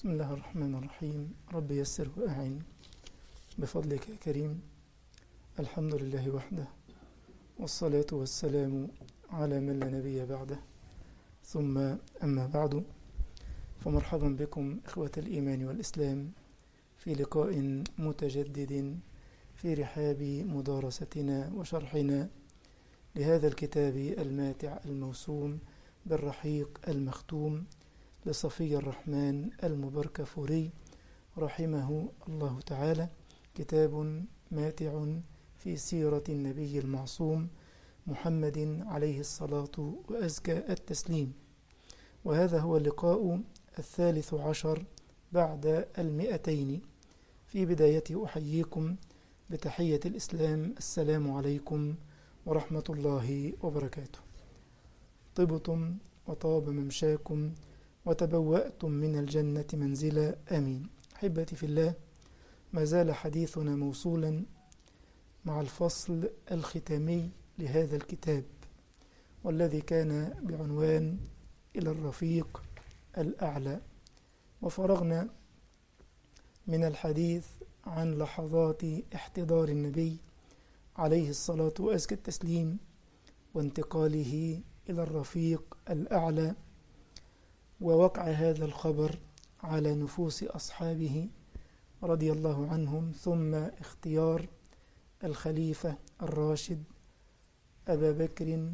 بسم الله الرحمن الرحيم. رب يسر وأعن بفضلك يا كريم. الحمد لله وحده، والصلاة والسلام على من لا نبي بعده، ثم أما بعد، فمرحبا بكم إخوة الإيمان والإسلام في لقاء متجدد في رحاب مدارستنا وشرحنا لهذا الكتاب الماتع الموسوم بالرحيق المختوم لصفي الرحمن المبركفوري رحمه الله تعالى، كتاب ماتع في سيرة النبي المعصوم محمد عليه الصلاة وأزكى التسليم. وهذا هو اللقاء 13 بعد 200. في بداية أحييكم بتحية الإسلام، السلام عليكم ورحمة الله وبركاته. طبتم وطاب ممشاكم وتبوأتم من الجنة منزلا، آمين. أحبتي في الله، ما زال حديثنا موصولا مع الفصل الختامي لهذا الكتاب، والذي كان بعنوان إلى الرفيق الأعلى. وفرغنا من الحديث عن لحظات احتضار النبي عليه الصلاة وأزكى التسليم وانتقاله إلى الرفيق الأعلى، ووقع هذا الخبر على نفوس أصحابه رضي الله عنهم، ثم اختيار الخليفة الراشد أبا بكر،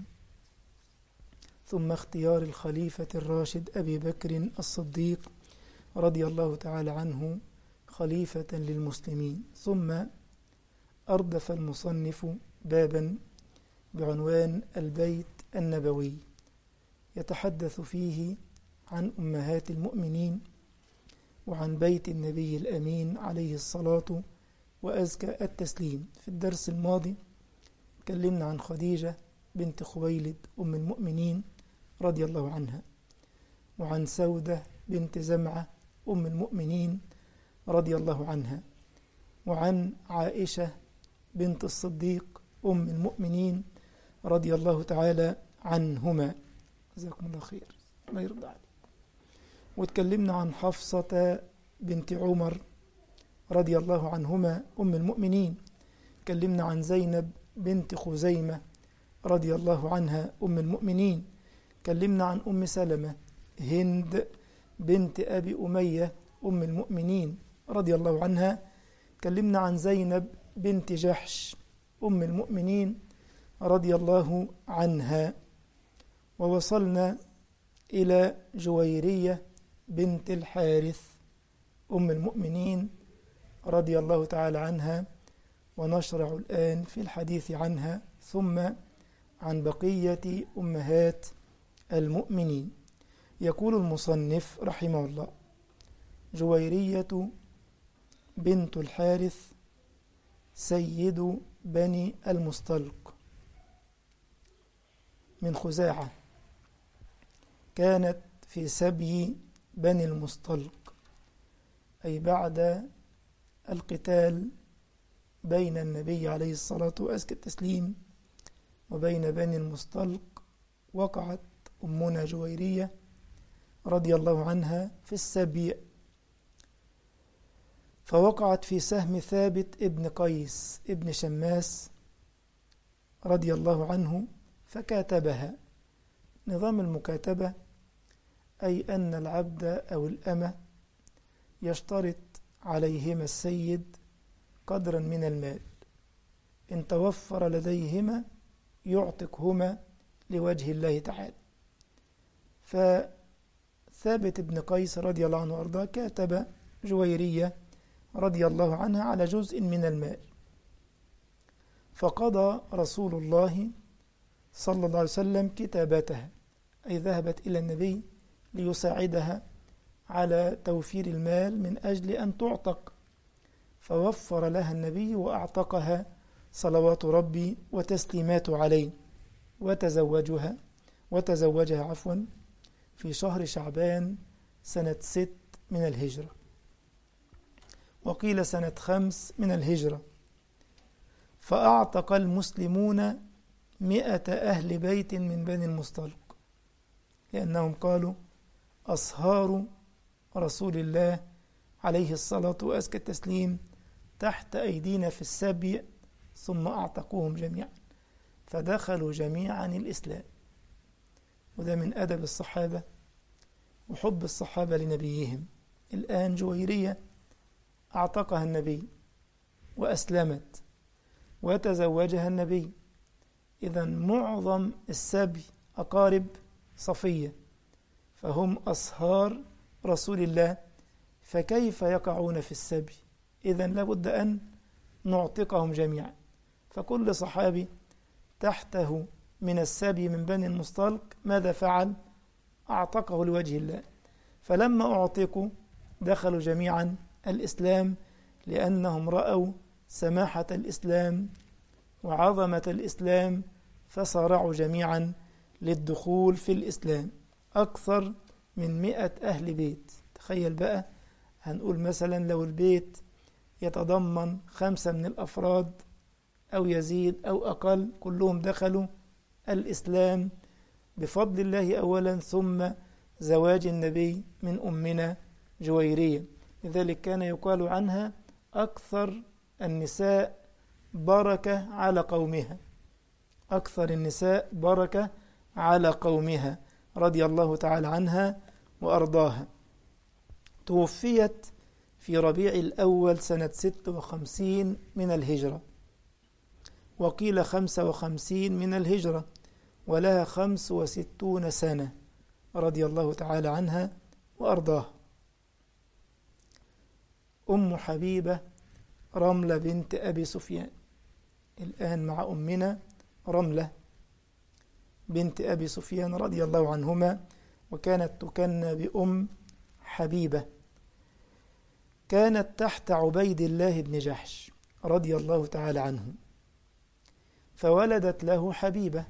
ثم اختيار الخليفة الراشد أبي بكر الصديق رضي الله تعالى عنه خليفة للمسلمين. ثم أردف المصنف بابا بعنوان البيت النبوي، يتحدث فيه عن أمهات المؤمنين وعن بيت النبي الأمين عليه الصلاة وأزكى التسليم. في الدرس الماضي تكلمنا عن خديجة بنت خويلد أم المؤمنين رضي الله عنها، وعن سودة بنت زمعة أم المؤمنين رضي الله عنها، وعن عائشة بنت الصديق أم المؤمنين رضي الله تعالى عنهما، جزاكم الله خير، الله يرضى عليك. وتكلمنا عن حفصة بنت عمر رضي الله عنهما أم المؤمنين، تكلمنا عن زينب بنت خزيمة رضي الله عنها أم المؤمنين، تكلمنا عن أم سلمة هند بنت أبي أمية أم المؤمنين رضي الله عنها، تكلمنا عن زينب بنت جحش أم المؤمنين رضي الله عنها، ووصلنا إلى جويرية بنت الحارث أم المؤمنين رضي الله تعالى عنها، ونشرع الآن في الحديث عنها ثم عن بقية أمهات المؤمنين. يقول المصنف رحمه الله: جويرية بنت الحارث سيد بني المصطلق من خزاعة، كانت في سبي بني المصطلق، أي بعد القتال بين النبي عليه الصلاة وأزكى التسليم وبين بني المصطلق، وقعت أمنا جويرية رضي الله عنها في السبي، فوقعت في سهم ثابت ابن قيس ابن شماس رضي الله عنه فكاتبها. نظام المكاتبة أي أن العبد أو الأمة يشترط عليهما السيد قدرا من المال، إن توفر لديهما يعتقهما لوجه الله تعالى. فثابت بن قيس رضي الله عنه وأرضاه كاتب جويرية رضي الله عنها على جزء من المال، فقضى رسول الله صلى الله عليه وسلم كتابتها، أي ذهبت إلى النبي ليساعدها على توفير المال من أجل أن تعتق، فوفر لها النبي وأعتقها صلوات ربي وتسليماته عليه، وتزوجها في شهر شعبان سنة 6 من الهجرة، وقيل سنة 5 من الهجرة. فأعتق المسلمون 100 أهل بيت من بني المصطلق، لأنهم قالوا أصهار رسول الله عليه الصلاة وأزكى التسليم تحت أيدينا في السبي، ثم أعتقوهم جميعا فدخلوا جميعا الإسلام. وده من أدب الصحابة وحب الصحابة لنبيهم. الآن جويرية أعتقها النبي وأسلمت وتزوجها النبي، إذا معظم السبي أقارب صفية، فهم أصهار رسول الله، فكيف يقعون في السبي؟ إذا لابد أن نعتقهم جميعا. فكل صحابي تحته من السبي من بني المصطلق ماذا فعل؟ أعتقه لوجه الله. فلما أعتقوا دخلوا جميعا الإسلام، لأنهم رأوا سماحة الإسلام وعظمة الإسلام، فصارعوا جميعا للدخول في الإسلام. أكثر من 100 أهل بيت. تخيل بقى، هنقول مثلا لو البيت يتضمن 5 من الأفراد أو يزيد أو أقل، كلهم دخلوا الإسلام بفضل الله أولا، ثم زواج النبي من أمنا جويرية. لذلك كان يقال عنها أكثر النساء بركة على قومها، أكثر النساء بركة على قومها، رضي الله تعالى عنها وأرضاها. توفيت في ربيع الأول سنة 56 من الهجرة، وقيل 55 من الهجرة، ولها 65 سنة، رضي الله تعالى عنها وأرضاها. أم حبيبة رملة بنت أبي سفيان، الآن مع أمنا رملة بنت أبي سفيان رضي الله عنهما، وكانت تكنى بأم حبيبة. كانت تحت عبيد الله بن جحش رضي الله تعالى عنه، فولدت له حبيبة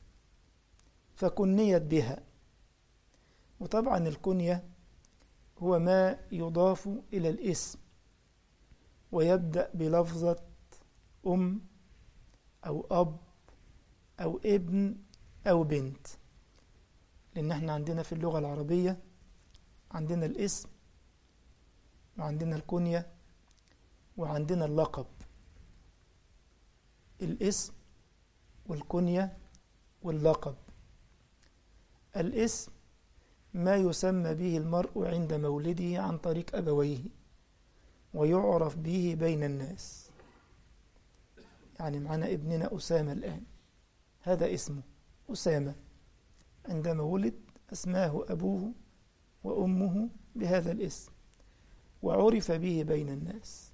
فكنيت بها. وطبعا الكنية هو ما يضاف إلى الاسم ويبدأ بلفظة أم أو أب أو ابن أو بنت، لأن احنا عندنا في اللغة العربية عندنا الاسم وعندنا الكنية وعندنا اللقب. الاسم والكنية واللقب. الاسم ما يسمى به المرء عند مولده عن طريق أبويه ويعرف به بين الناس. يعني معنا ابننا أسامة الآن، هذا اسمه أسامة، عندما ولد أسماه أبوه وأمه بهذا الاسم وعرف به بين الناس.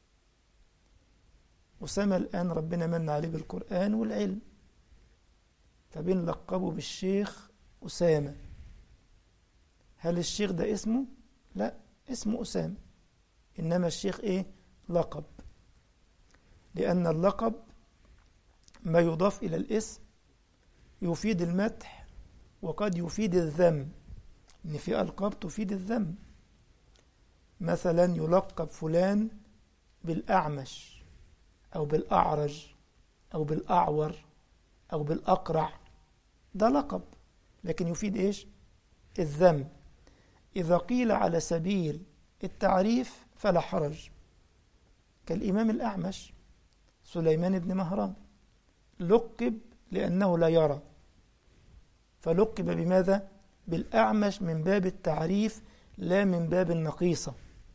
أسامة الآن ربنا من عليه بالقرآن والعلم، فبنلقبه بالشيخ أسامة. هل الشيخ ده اسمه؟ لا، اسمه أسامة، إنما الشيخ إيه؟ لقب، لأن اللقب ما يضاف إلى الاسم يفيد المدح وقد يفيد الذم، إن في ألقاب تفيد الذم. مثلا يلقب فلان بالأعمش أو بالأعرج أو بالأعور أو بالأقرع، ده لقب لكن يفيد إيش؟ الذم. إذا قيل على سبيل التعريف فلا حرج، كالإمام الأعمش سليمان بن مهران، لقب لأنه لا يرى، فلقب بماذا؟ بالأعمش من باب التعريف لا من باب النقيصة.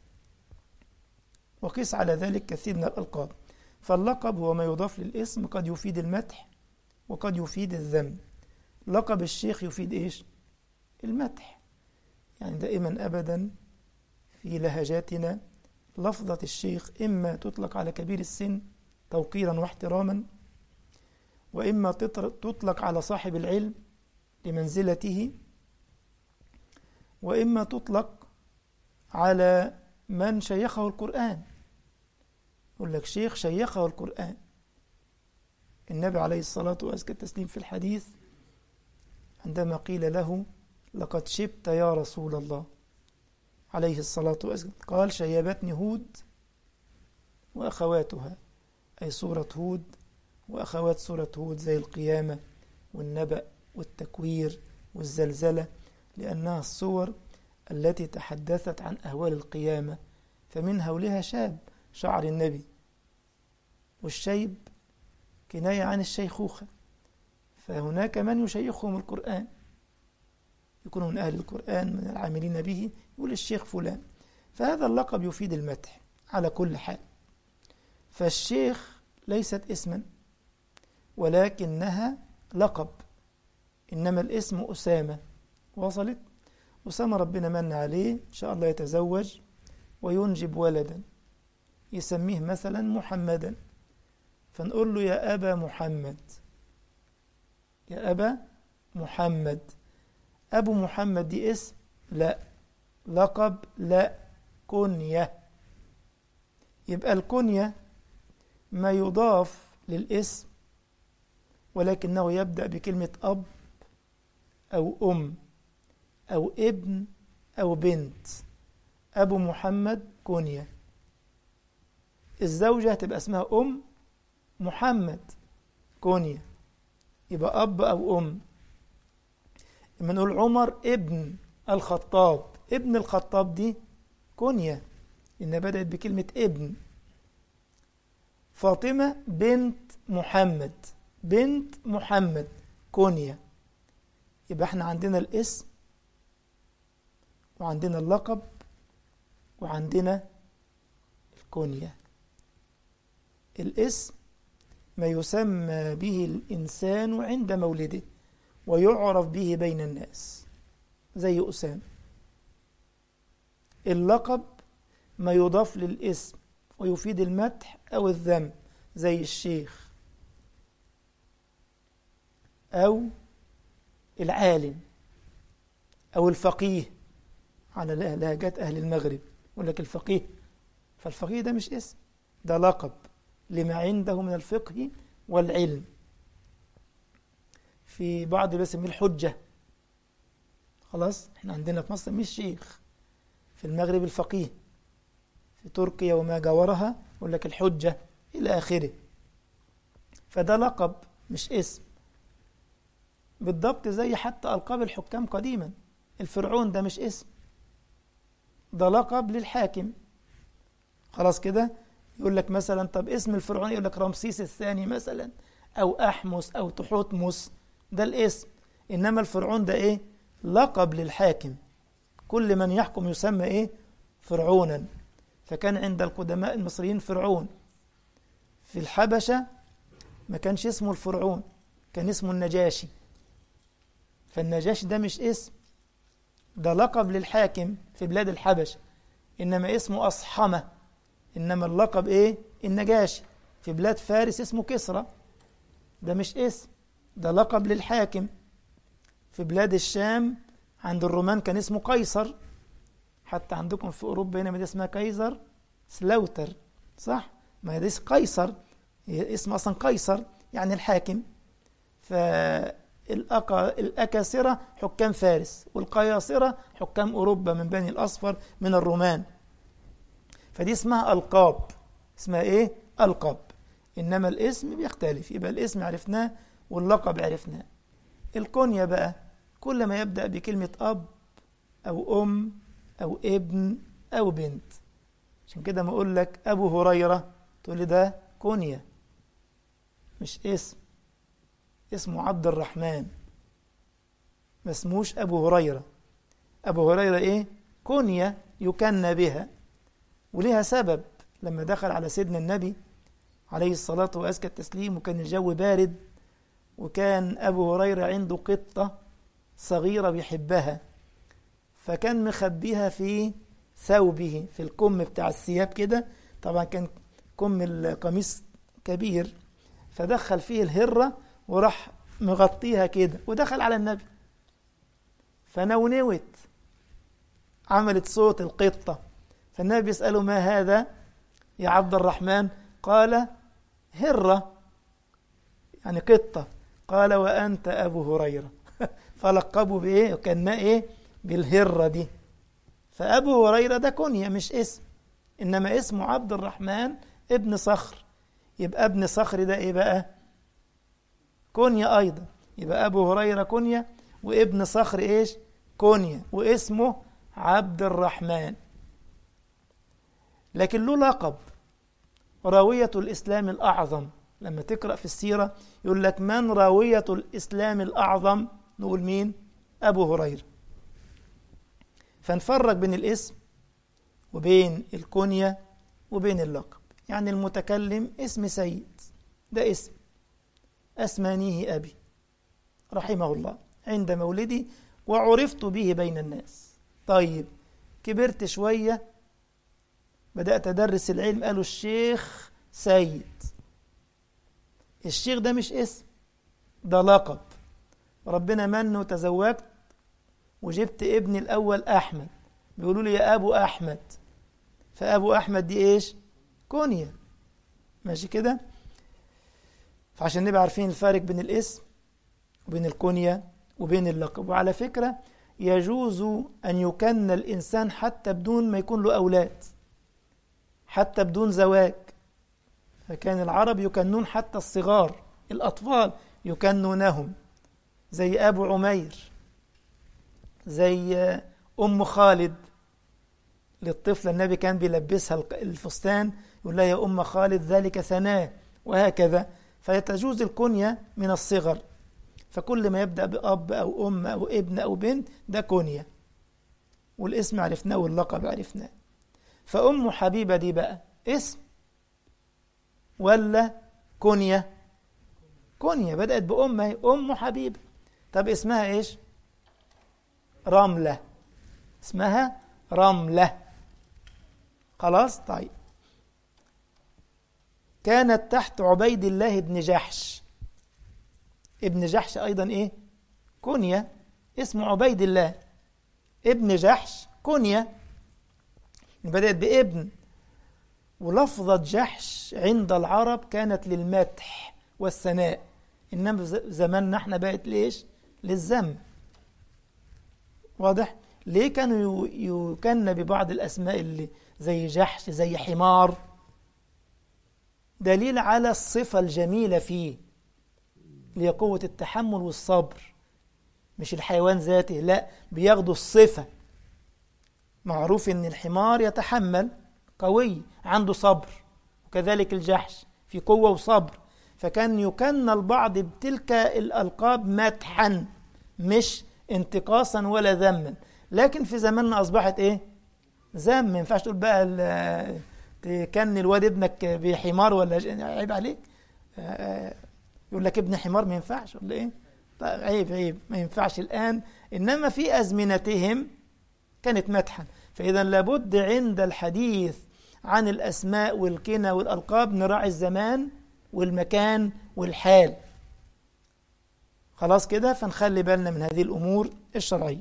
وقيس على ذلك كثير من الألقاب. فاللقب هو ما يضاف للاسم، قد يفيد المدح وقد يفيد الذم. لقب الشيخ يفيد إيش؟ المدح. يعني دائما أبدا في لهجاتنا لفظة الشيخ إما تطلق على كبير السن توقيرا واحتراما، وإما تطلق على صاحب العلم لمنزلته، وإما تطلق على من شيخه القرآن. يقول لك شيخ شيخه القرآن. النبي عليه الصلاة والتسليم في الحديث عندما قيل له لقد شبت يا رسول الله عليه الصلاة والسلام، قال شيبتني هود وأخواتها، أي سورة هود وأخوات سورة هود زي القيامة والنبأ والتكوير والزلزلة، لأنها الصور التي تحدثت عن أهوال القيامة، فمن هولها شاب شعر النبي، والشيب كناية عن الشيخوخة، فهناك من يشيخهم القرآن، يكونوا من أهل القرآن من العاملين به، يقول الشيخ فلان، فهذا اللقب يفيد المدح على كل حال. فالشيخ ليست اسما ولكنها لقب، إنما الاسم أسامة. وصلت؟ أسامة ربنا من عليه إن شاء الله يتزوج وينجب ولدا يسميه مثلا محمدا، فنقول له يا أبا محمد، يا أبا محمد. أبو محمد دي اسم؟ لا. لقب؟ لا. كنية. يبقى الكنية ما يضاف للاسم ولكنه يبدأ بكلمة أب أو أم أو ابن أو بنت. أبو محمد كنية. الزوجة تبقى اسمها أم محمد كنية، يبقى أب أو أم. لما نقول عمر ابن الخطاب، ابن الخطاب دي كنية إنها بدأت بكلمة ابن. فاطمة بنت محمد، بنت محمد كنية. يبقى احنا عندنا الاسم وعندنا اللقب وعندنا الكنية. الاسم ما يسمى به الإنسان عند مولده ويعرف به بين الناس زي أسامة. اللقب ما يضاف للاسم ويفيد المدح أو الذم زي الشيخ أو العالم أو الفقيه على لهجات أهل المغرب، يقول لك الفقيه، فالفقيه ده مش اسم، ده لقب لما عنده من الفقه والعلم. في بعض بيسميه الحجة. خلاص احنا عندنا في مصر مش شيخ، في المغرب الفقيه، في تركيا وما جاورها يقول لك الحجة إلى آخره. فده لقب مش اسم، بالضبط زي حتى ألقاب الحكام قديما. الفرعون ده مش اسم، ده لقب للحاكم. خلاص كده، يقول لك مثلا طب اسم الفرعون، يقول لك رمسيس الثاني مثلا أو أحمس أو تحتمس، ده الاسم. إنما الفرعون ده إيه؟ لقب للحاكم، كل من يحكم يسمى إيه؟ فرعونا. فكان عند القدماء المصريين فرعون. في الحبشة ما كانش اسمه الفرعون، كان اسمه النجاشي. فالنجاشي ده مش اسم، ده لقب للحاكم في بلاد الحبشة، إنما اسمه أصحمة. إنما اللقب إيه؟ النجاشي. في بلاد فارس اسمه كسرى، ده مش اسم، ده لقب للحاكم. في بلاد الشام عند الرومان كان اسمه قيصر. حتى عندكم في أوروبا هنا مدينة اسمها كايزر سلاوتر، صح؟ ما هي قيصر، هي اسم أصلا قيصر يعني الحاكم. فالأكاسرة حكام فارس، والقياصرة حكام أوروبا من بني الأصفر من الرومان. فدي اسمها ألقاب، اسمها إيه؟ ألقاب. إنما الاسم بيختلف، يبقى الاسم عرفناه واللقب عرفناه. الكنية بقى كل ما يبدأ بكلمة أب أو أم أو ابن أو بنت. عشان كده ما أقول لك أبو هريرة تقول لي ده كنية مش اسم، اسمه عبد الرحمن، ما اسموش أبو هريرة. أبو هريرة إيه؟ كنية يكنى بها، ولها سبب. لما دخل على سيدنا النبي عليه الصلاة وأزكى التسليم وكان الجو بارد، وكان أبو هريرة عنده قطة صغيرة بيحبها، فكان مخبيها في ثوبه في الكم بتاع الثياب كده. طبعا كان كم القميص كبير، فدخل فيه الهرة وراح مغطيها كده ودخل على النبي، فنونوت عملت صوت القطة. فالنبي يسأله ما هذا يا عبد الرحمن؟ قال هرة يعني قطة. قال وأنت أبو هريرة. فلقبوا بإيه؟ وكان إيه؟ بالهرة دي. فأبو هريرة ده كنية مش اسم، إنما اسمه عبد الرحمن ابن صخر. يبقى ابن صخر ده إيه بقى؟ كنية أيضا. يبقى أبو هريرة كنية، وابن صخر إيش؟ كنية، واسمه عبد الرحمن، لكن له لقب راوية الإسلام الأعظم. لما تقرأ في السيرة يقول لك من راوية الإسلام الأعظم، نقول مين؟ أبو هريرة. فنفرق بين الاسم وبين الكنية وبين اللقب. يعني المتكلم اسم سيد، ده اسم أسمانيه أبي رحمه الله عند مولدي وعرفت به بين الناس. طيب كبرت شوية بدأت أدرس العلم، قالوا الشيخ سيد. الشيخ ده مش اسم، ده لقب. ربنا منه وتزوجت وجبت ابني الأول أحمد، بيقولوا لي يا أبو أحمد، فأبو أحمد دي إيش؟ كونية. ماشي كده؟ فعشان نبقى عارفين الفارق بين الاسم وبين الكونية وبين اللقب. وعلى فكرة يجوز أن يكن الإنسان حتى بدون ما يكون له أولاد، حتى بدون زواج. فكان العرب يكنون حتى الصغار، الأطفال يكنونهم، زي أبو عمير، زي أم خالد للطفلة، النبي كان بيلبسها الفستان يقول لها يا أم خالد ذلك ثناه، وهكذا. فيتجوز الكنية من الصغر، فكل ما يبدأ بأب أو أم أو ابن أو بنت ده كنية، والاسم عرفناه واللقب عرفناه. فأم حبيبة دي بقى اسم ولا كنية؟ كنية، بدأت بأم، أم حبيبة. طب اسمها إيش؟ رملة، اسمها رملة. خلاص. طيب كانت تحت عبيد الله بن جحش. ابن جحش أيضا إيه؟ كنية، اسمه عبيد الله ابن جحش، كنية بدأت بابن. ولفظة جحش عند العرب كانت للمدح والثناء، إنما زماننا احنا بقت ليش؟ للذم. واضح؟ ليه كانوا يكن ببعض الأسماء اللي زي جحش، زي حمار؟ دليل على الصفة الجميلة فيه، لقوة التحمل والصبر. مش الحيوان ذاته، لا، بياخدوا الصفة. معروف ان الحمار يتحمل، قوي، عنده صبر، وكذلك الجحش في قوة وصبر. فكان يكن البعض بتلك الألقاب مدحا مش انتقاصا ولا ذما. لكن في زماننا أصبحت إيه؟ ذم. ما ينفعش تقول بقى تكن الواد ابنك بحمار ولا عيب عليك. يقول لك ابن حمار، ما ينفعش ولا إيه؟ طيب عيب ما ينفعش الآن، إنما في أزمنتهم كانت مدحا. فإذا لابد عند الحديث عن الأسماء والكنى والألقاب نراعي الزمان والمكان والحال. خلاص كده؟ فنخلي بالنا من هذه الأمور الشرعية.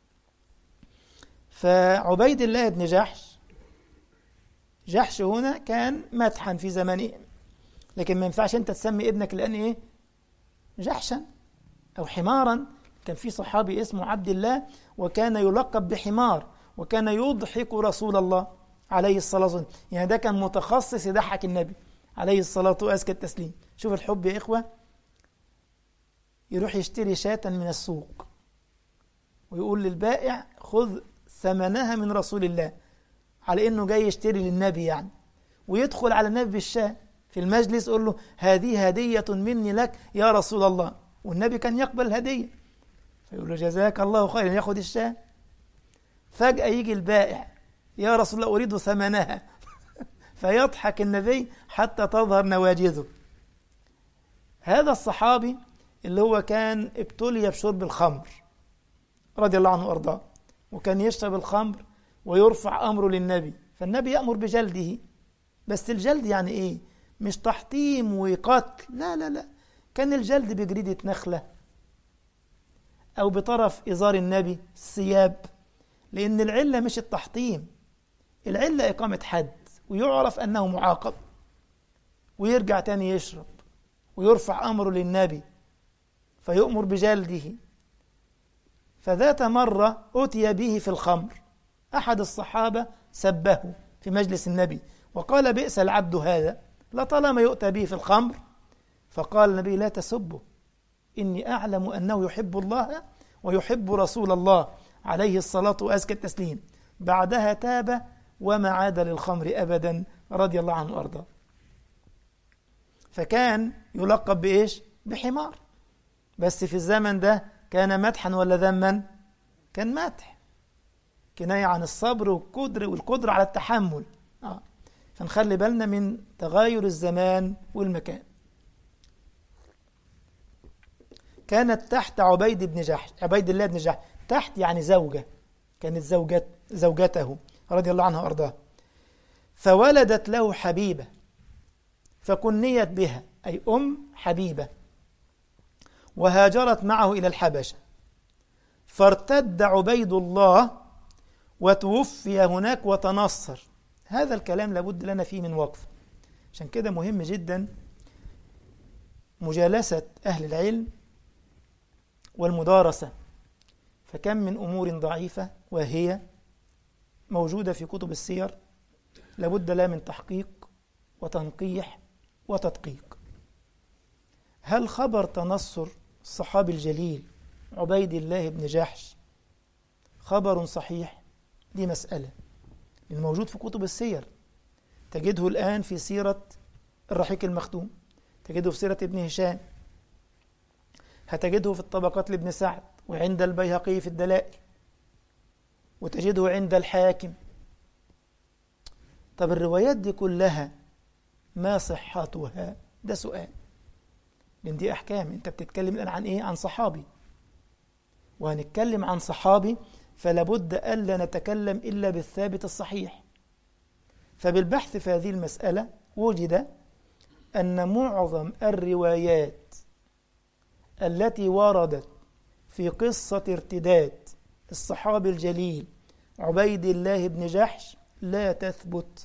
فعبيد الله بن جحش، جحش هنا كان مدحا في زمانه، لكن ما ينفعش أنت تسمي ابنك لأن إيه؟ جحشا أو حمارا. كان في صحابي اسمه عبد الله وكان يلقب بحمار، وكان يضحك رسول الله عليه الصلاة والسلام. يعني ده كان متخصص يضحك النبي عليه الصلاة وأزكى التسليم. شوف الحب يا إخوة. يروح يشتري شاة من السوق ويقول للبائع خذ ثمنها من رسول الله، على إنه جاي يشتري للنبي يعني. ويدخل على النبي بالشاة في المجلس يقول له هذه هدية مني لك يا رسول الله، والنبي كان يقبل الهدية، فيقول له جزاك الله خيرا، ياخد الشاة. فجأة يجي البائع يا رسول الله أريد ثمنها فيضحك النبي حتى تظهر نواجذه. هذا الصحابي اللي هو كان ابتلي بشرب الخمر رضي الله عنه وأرضاه، وكان يشرب الخمر ويرفع أمره للنبي، فالنبي يأمر بجلده. بس الجلد يعني إيه؟ مش تحطيم وقتل، لا، كان الجلد بجريدة نخلة أو بطرف إزار النبي الثياب، لأن العلة مش التحطيم، العلة إقامة حد ويعرف أنه معاقب، ويرجع تاني يشرب ويرفع أمره للنبي فيؤمر بجلده. فذات مرة أتي به في الخمر، أحد الصحابة سبه في مجلس النبي وقال بئس العبد هذا لطالما يؤتى به في الخمر. فقال النبي لا تسبه، إني أعلم أنه يحب الله ويحب رسول الله، عليه الصلاة وأزكى التسليم. بعدها تاب وما عاد للخمر أبدا رضي الله عنه وأرضاه. فكان يلقب بإيش؟ بحمار. بس في الزمن ده كان مدحا ولا ذما؟ كان مدح، كناية عن الصبر والقدرة على التحمل. فنخلي بالنا من تغاير الزمان والمكان. كانت تحت عبيد الله بن جحش. تحت يعني زوجة، كانت زوجته رضي الله عنها وأرضاها. فولدت له حبيبة فكنيت بها، أي حبيبة، وهاجرت معه إلى الحبشة. فارتد عبيد الله وتوفي هناك وتنصر. هذا الكلام لابد لنا فيه من وقف، عشان كده مهم جدا مجالسة أهل العلم والمدارسة. فكم من أمور ضعيفة وهي موجودة في كتب السير لابد لها من تحقيق وتنقيح وتدقيق. هل خبر تنصر الصحابي الجليل عبيد الله بن جحش خبر صحيح؟ دي مسألة الموجود في كتب السير. تجده الآن في سيرة الرحيق المختوم، تجده في سيرة ابن هشام، هتجده في الطبقات لابن سعد، وعند البيهقي في الدلائل، وتجده عند الحاكم. طب الروايات دي كلها ما صحتها؟ ده سؤال، لأن دي أحكام. أنت بتتكلم الآن عن إيه؟ عن صحابي، وهنتكلم عن صحابي فلابد ألا نتكلم إلا بالثابت الصحيح. فبالبحث في هذه المسألة وجد أن معظم الروايات التي وردت في قصة ارتداد الصحابي الجليل عبيد الله بن جحش لا تثبت،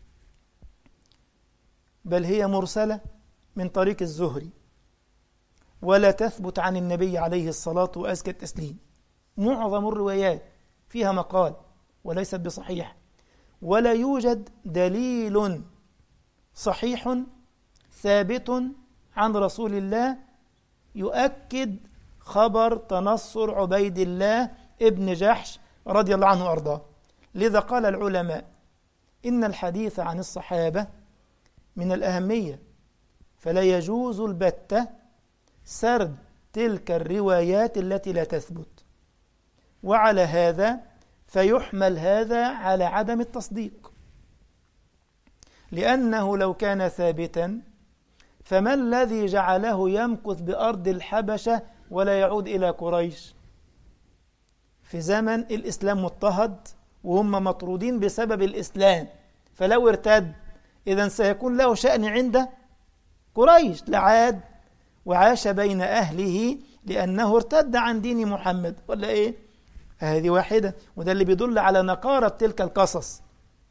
بل هي مرسلة من طريق الزهري، ولا تثبت عن النبي عليه الصلاة وأزكى التسليم. معظم الروايات فيها مقال وليست بصحيح، ولا يوجد دليل صحيح ثابت عن رسول الله يؤكد خبر تنصر عبيد الله ابن جحش رضي الله عنه وأرضاه. لذا قال العلماء إن الحديث عن الصحابة من الأهمية، فلا يجوز البتة سرد تلك الروايات التي لا تثبت. وعلى هذا فيحمل هذا على عدم التصديق، لأنه لو كان ثابتا فما الذي جعله يمكث بأرض الحبشة ولا يعود إلى قريش في زمن الإسلام مضطهد وهم مطرودين بسبب الإسلام؟ فلو ارتد إذن سيكون له شأن عند قريش، لعاد وعاش بين أهله لأنه ارتد عن دين محمد، ولا إيه؟ هذه واحدة، وده اللي بيدل على نقارة تلك القصص.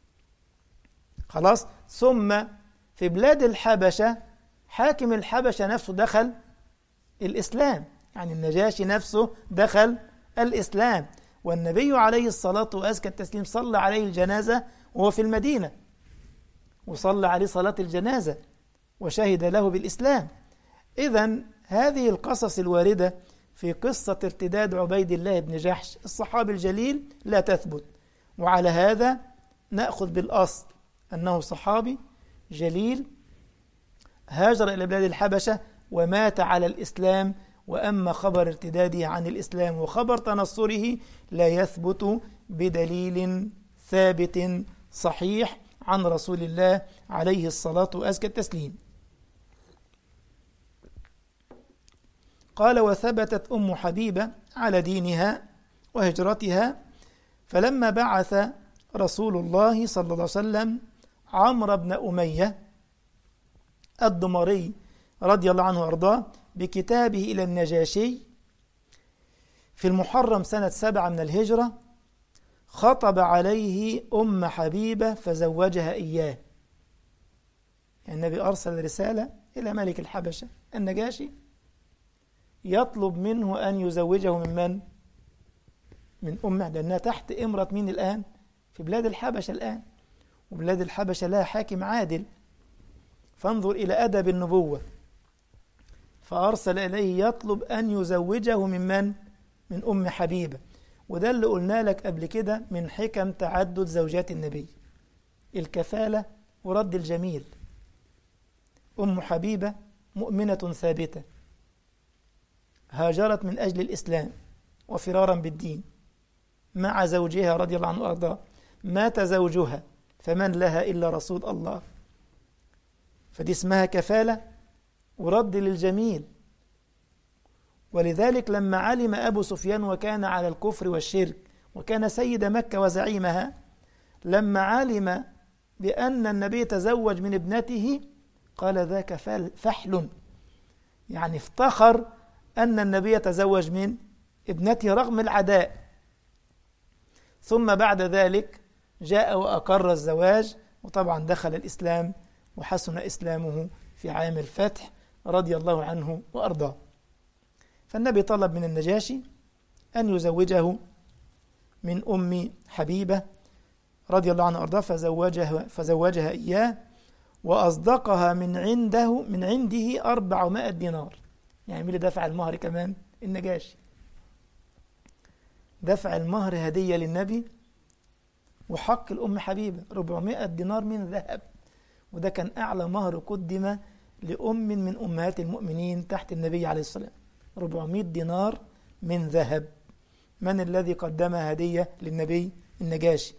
خلاص. ثم في بلاد الحبشة حاكم الحبشة نفسه دخل الإسلام، يعني النجاشي نفسه دخل الإسلام، والنبي عليه الصلاة وأزكى التسليم صلى عليه الجنازة وهو في المدينة، وصلى عليه صلاة الجنازة وشهد له بالإسلام. إذن هذه القصص الواردة في قصة ارتداد عبيد الله بن جحش الصحابي الجليل لا تثبت، وعلى هذا نأخذ بالأصل أنه صحابي جليل هاجر إلى بلاد الحبشة ومات على الإسلام. وأما خبر ارتداده عن الإسلام وخبر تنصره لا يثبت بدليل ثابت صحيح عن رسول الله عليه الصلاة وأزكى التسليم. قال: وثبتت أم حبيبة على دينها وهجرتها، فلما بعث رسول الله صلى الله عليه وسلم عمرو بن أمية الضمري رضي الله عنه وأرضاه بكتابه إلى النجاشي في المحرم سنة 7 من الهجرة، خطب عليه أم حبيبة فزوجها إياه. يعني النبي أرسل رسالة إلى ملك الحبشة النجاشي يطلب منه أن يزوجه من أمه، لأنها تحت إمرة مين الآن؟ في بلاد الحبشة الآن، وبلاد الحبشة لها حاكم عادل. فانظر إلى أدب النبوة، فأرسل إليه يطلب أن يزوجه من أم حبيبة، وده اللي قلنا لك قبل كده من حكم تعدد زوجات النبي، الكفالة ورد الجميل. أم حبيبة مؤمنة ثابتة هاجرت من أجل الإسلام وفرارا بالدين مع زوجها رضي الله عنه وأرضاه، مات زوجها فمن لها إلا رسول الله، فدي اسمها كفالة ورد للجميل. ولذلك لما علم أبو سفيان وكان على الكفر والشرك وكان سيد مكة وزعيمها، لما علم بأن النبي تزوج من ابنته قال ذاك فحل، يعني افتخر أن النبي يتزوج من ابنته رغم العداء. ثم بعد ذلك جاء وأقر الزواج، وطبعا دخل الإسلام وحسن إسلامه في عام الفتح رضي الله عنه وأرضاه. فالنبي طلب من النجاشي أن يزوجه من أم حبيبة رضي الله عنه وأرضاه، فزوجها إياه وأصدقها من عنده 400 دينار. يعني مين اللي دفع المهر كمان؟ النجاشي دفع المهر هدية للنبي، وحق الأم حبيبة 400 دينار من ذهب، وده كان أعلى مهر قدم لأم من أمهات المؤمنين تحت النبي عليه الصلاة والسلام، 400 دينار من ذهب. من الذي قدمها هدية للنبي؟ النجاشي.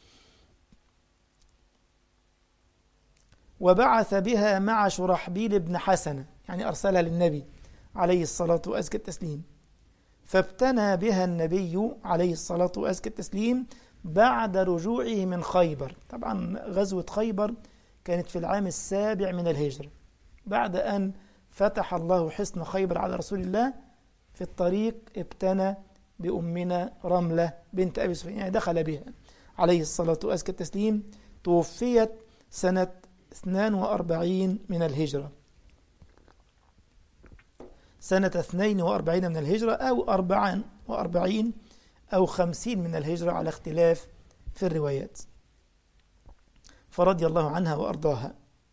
وبعث بها مع شرحبيل بن حسنة، يعني أرسلها للنبي عليه الصلاة وأزكى التسليم، فابتنى بها النبي عليه الصلاة وأزكى التسليم بعد رجوعه من خيبر. طبعا غزوة خيبر كانت في العام 7 من الهجرة، بعد أن فتح الله حصن خيبر على رسول الله. في الطريق ابتنى بأمنا رملة بنت أبي سفيان، يعني دخل بها عليه الصلاة وأزكى التسليم. توفيت سنة 42 من الهجرة، سنة 42 من الهجرة أو 44 أو 50 من الهجرة على اختلاف في الروايات. فرضي الله عنها وأرضاها.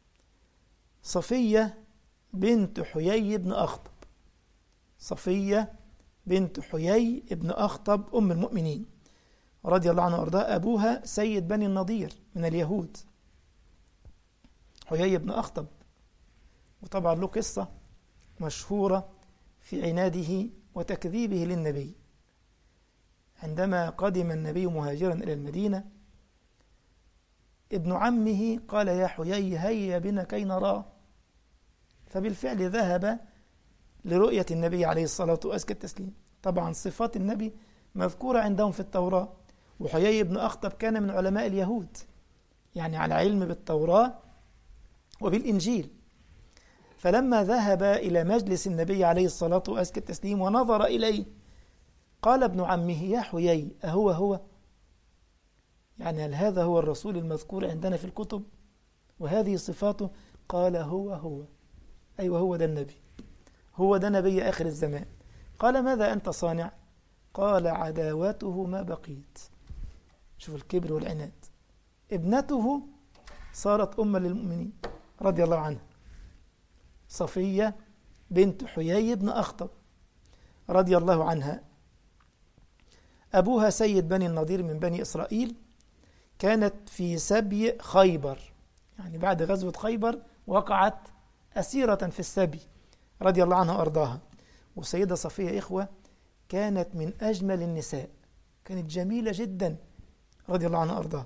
صفية بنت حيي بن أخطب، صفية بنت حيي بن أخطب أم المؤمنين رضي الله عنها وأرضاها. أبوها سيد بني النضير من اليهود، حيي بن أخطب، وطبعا له قصة مشهورة في عناده وتكذيبه للنبي. عندما قدم النبي مهاجرا إلى المدينة، ابن عمه قال يا حيي هيا بنا كي نراه، فبالفعل ذهب لرؤية النبي عليه الصلاة وأزكى التسليم. طبعا صفات النبي مذكورة عندهم في التوراة، وحيي بن أخطب كان من علماء اليهود، يعني على علم بالتوراة وبالإنجيل. فلما ذهب إلى مجلس النبي عليه الصلاة وأزكى التسليم ونظر إليه، قال ابن عمه يا حيي أهو؟ يعني هل هذا هو الرسول المذكور عندنا في الكتب وهذه صفاته؟ قال هو. أيوة هو ده النبي، هو ده نبي آخر الزمان. قال ماذا أنت صانع؟ قال عداوته ما بقيت. شوف الكبر والعناد. ابنته صارت أما للمؤمنين رضي الله عنها، صفية بنت حيي بن أخطب رضي الله عنها. أبوها سيد بني النضير من بني إسرائيل، كانت في سبي خيبر، يعني بعد غزوة خيبر وقعت أسيرة في السبي رضي الله عنها وأرضاها. وسيدة صفية إخوة كانت من أجمل النساء، كانت جميلة جدا رضي الله عنها وأرضاها.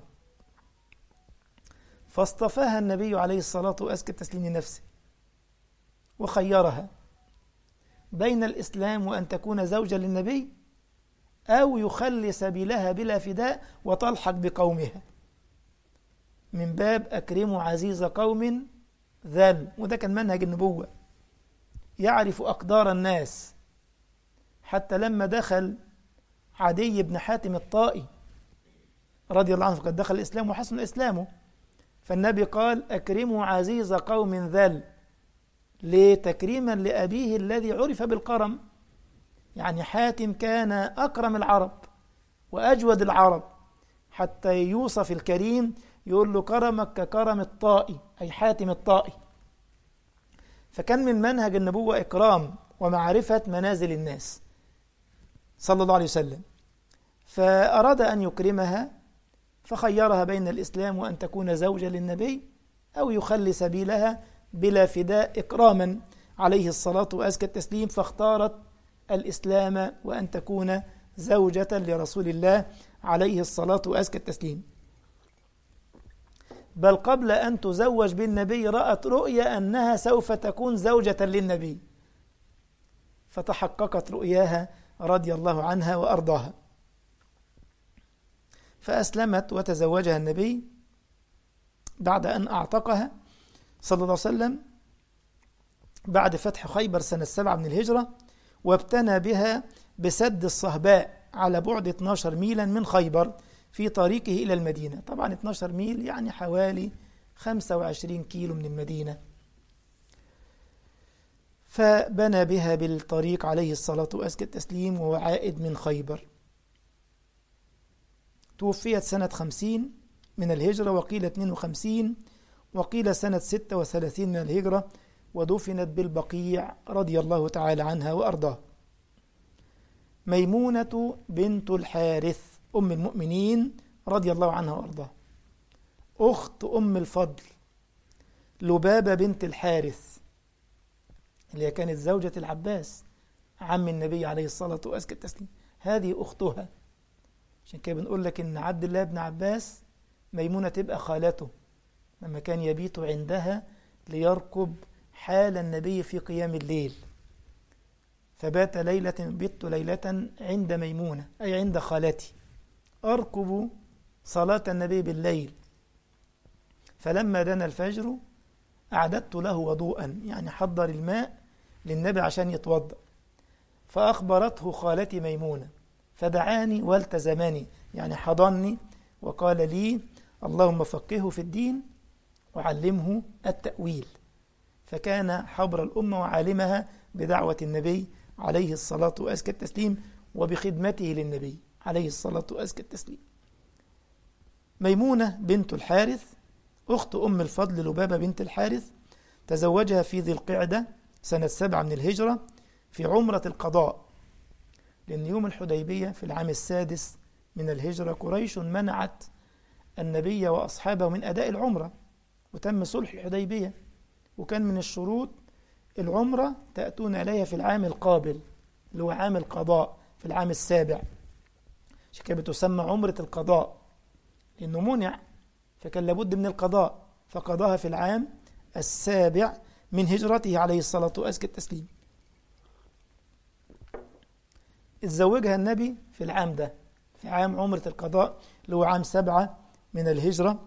فاصطفاها النبي عليه الصلاة وأزكى التسليم لنفسه، وخيرها بين الإسلام وأن تكون زوجة للنبي، أو يخلي سبيلها بلا فداء وتلحق بقومها، من باب أكرموا عزيز قوم ذل. وده كان منهج النبوة، يعرف أقدار الناس. حتى لما دخل عدي بن حاتم الطائي رضي الله عنه، فقد دخل الإسلام وحسن إسلامه، فالنبي قال أكرموا عزيز قوم ذل، لتكريما لأبيه الذي عرف بالكرم. يعني حاتم كان أكرم العرب وأجود العرب، حتى يوصف الكريم يقول له كرمك ككرم الطائي، أي حاتم الطائي. فكان من منهج النبوة إكرام ومعرفة منازل الناس صلى الله عليه وسلم. فأراد أن يكرمها فخيرها بين الإسلام وأن تكون زوجة للنبي أو يخلي سبيلها بلا فداء إكراما عليه الصلاة وأزكى التسليم، فاختارت الإسلام وأن تكون زوجة لرسول الله عليه الصلاة وأزكى التسليم. بل قبل أن تزوج بالنبي رأت رؤيا أنها سوف تكون زوجة للنبي، فتحققت رؤياها رضي الله عنها وأرضاها، فأسلمت وتزوجها النبي بعد أن أعتقها صلى الله عليه وسلم بعد فتح خيبر سنة 7 من الهجرة، وابتنى بها بسد الصهباء على بعد 12 ميلا من خيبر في طريقه إلى المدينة. طبعا 12 ميل يعني حوالي 25 كيلو من المدينة. فبنى بها بالطريق عليه الصلاة وأزكى التسليم وهو عائد من خيبر. توفيت سنة 50 من الهجرة، وقيل 52، وقيل سنة 36 من الهجرة، ودفنت بالبقيع رضي الله تعالى عنها وأرضاها. ميمونة بنت الحارث أم المؤمنين رضي الله عنها وأرضاها، أخت أم الفضل لبابة بنت الحارث اللي هي كانت زوجة العباس عم النبي عليه الصلاة وأزكى التسليم، هذه أختها. عشان كده بنقول لك إن عبد الله بن عباس ميمونة تبقى خالته لما كان يبيت عندها ليركب حال النبي في قيام الليل، فبات بت ليلة عند ميمونة أي عند خالتي أركب صلاة النبي بالليل، فلما دنا الفجر أعددت له وضوءا، يعني حضر الماء للنبي عشان يتوضأ، فأخبرته خالتي ميمونة فدعاني والتزمني، يعني حضني وقال لي اللهم فقهه في الدين وعلمه التأويل، فكان حبر الأمة وعالمها بدعوة النبي عليه الصلاة وأزكى التسليم وبخدمته للنبي عليه الصلاة وأزكى التسليم. ميمونة بنت الحارث أخت أم الفضل لبابة بنت الحارث، تزوجها في ذي القعدة سنة 7 من الهجرة في عمرة القضاء، لأن يوم الحديبية في العام 6 من الهجرة قريش منعت النبي وأصحابه من أداء العمرة، وتم صلح الحديبية، وكان من الشروط العمرة تأتون إليها في العام القابل اللي هو عام القضاء في العام 7، عشان كده بتسمى عمرة القضاء لأنه منع، فكان لابد من القضاء، فقضاها في العام 7 من هجرته عليه الصلاة وأزكى التسليم. اتزوجها النبي في العام ده في عام عمرة القضاء اللي هو عام 7 من الهجرة،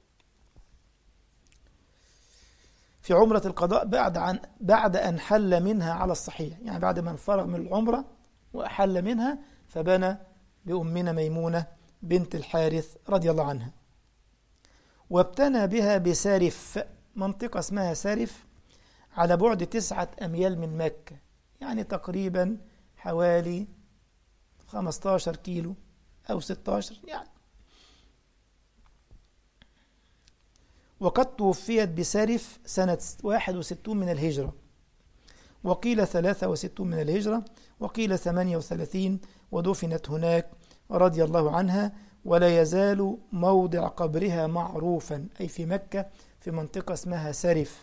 في عمرة القضاء بعد أن حل منها على الصحيح، يعني بعد ما انفرغ من العمرة وأحل منها، فبنى بأمنا ميمونة بنت الحارث رضي الله عنها، وابتنى بها بسارف، منطقة اسمها سارف على بعد 9 أميال من مكة، يعني تقريبا حوالي 15 كيلو أو 16 يعني. وقد توفيت بسارف سنة 61 من الهجرة، وقيل 63 من الهجرة، وقيل 38، ودفنت هناك رضي الله عنها، ولا يزال موضع قبرها معروفا أي في مكة في منطقة اسمها سارف.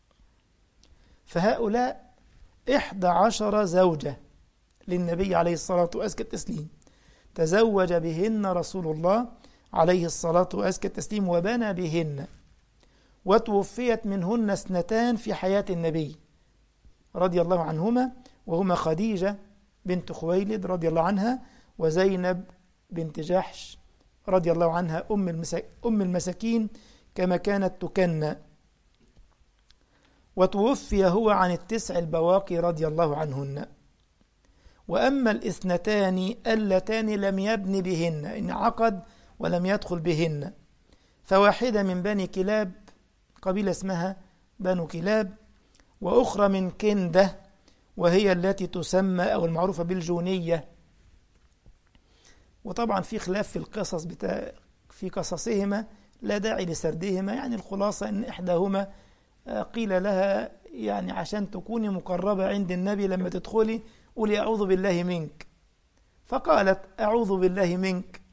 فهؤلاء 11 زوجة للنبي عليه الصلاة وأزكى التسليم تزوج بهن رسول الله عليه الصلاة وأزكى التسليم وبنى بهن، وتوفيت منهن 2 في حياة النبي رضي الله عنهما، وهما خديجة بنت خويلد رضي الله عنها، وزينب بنت جحش رضي الله عنها أم المساكين كما كانت تكنى. وتوفي هو عن 9 البواقي رضي الله عنهن. وأما 2 اللتان لم يبن بهن، إن عقد ولم يدخل بهن، فواحدة من بني كلاب، قبيلة اسمها بنو كلاب، وأخرى من كندة وهي التي تسمى أو المعروفة بالجونية. وطبعا في خلاف في القصص في قصصهما لا داعي لسردهما، يعني الخلاصة أن إحداهما قيل لها يعني عشان تكوني مقربة عند النبي لما تدخلي قولي أعوذ بالله منك، فقالت أعوذ بالله منك.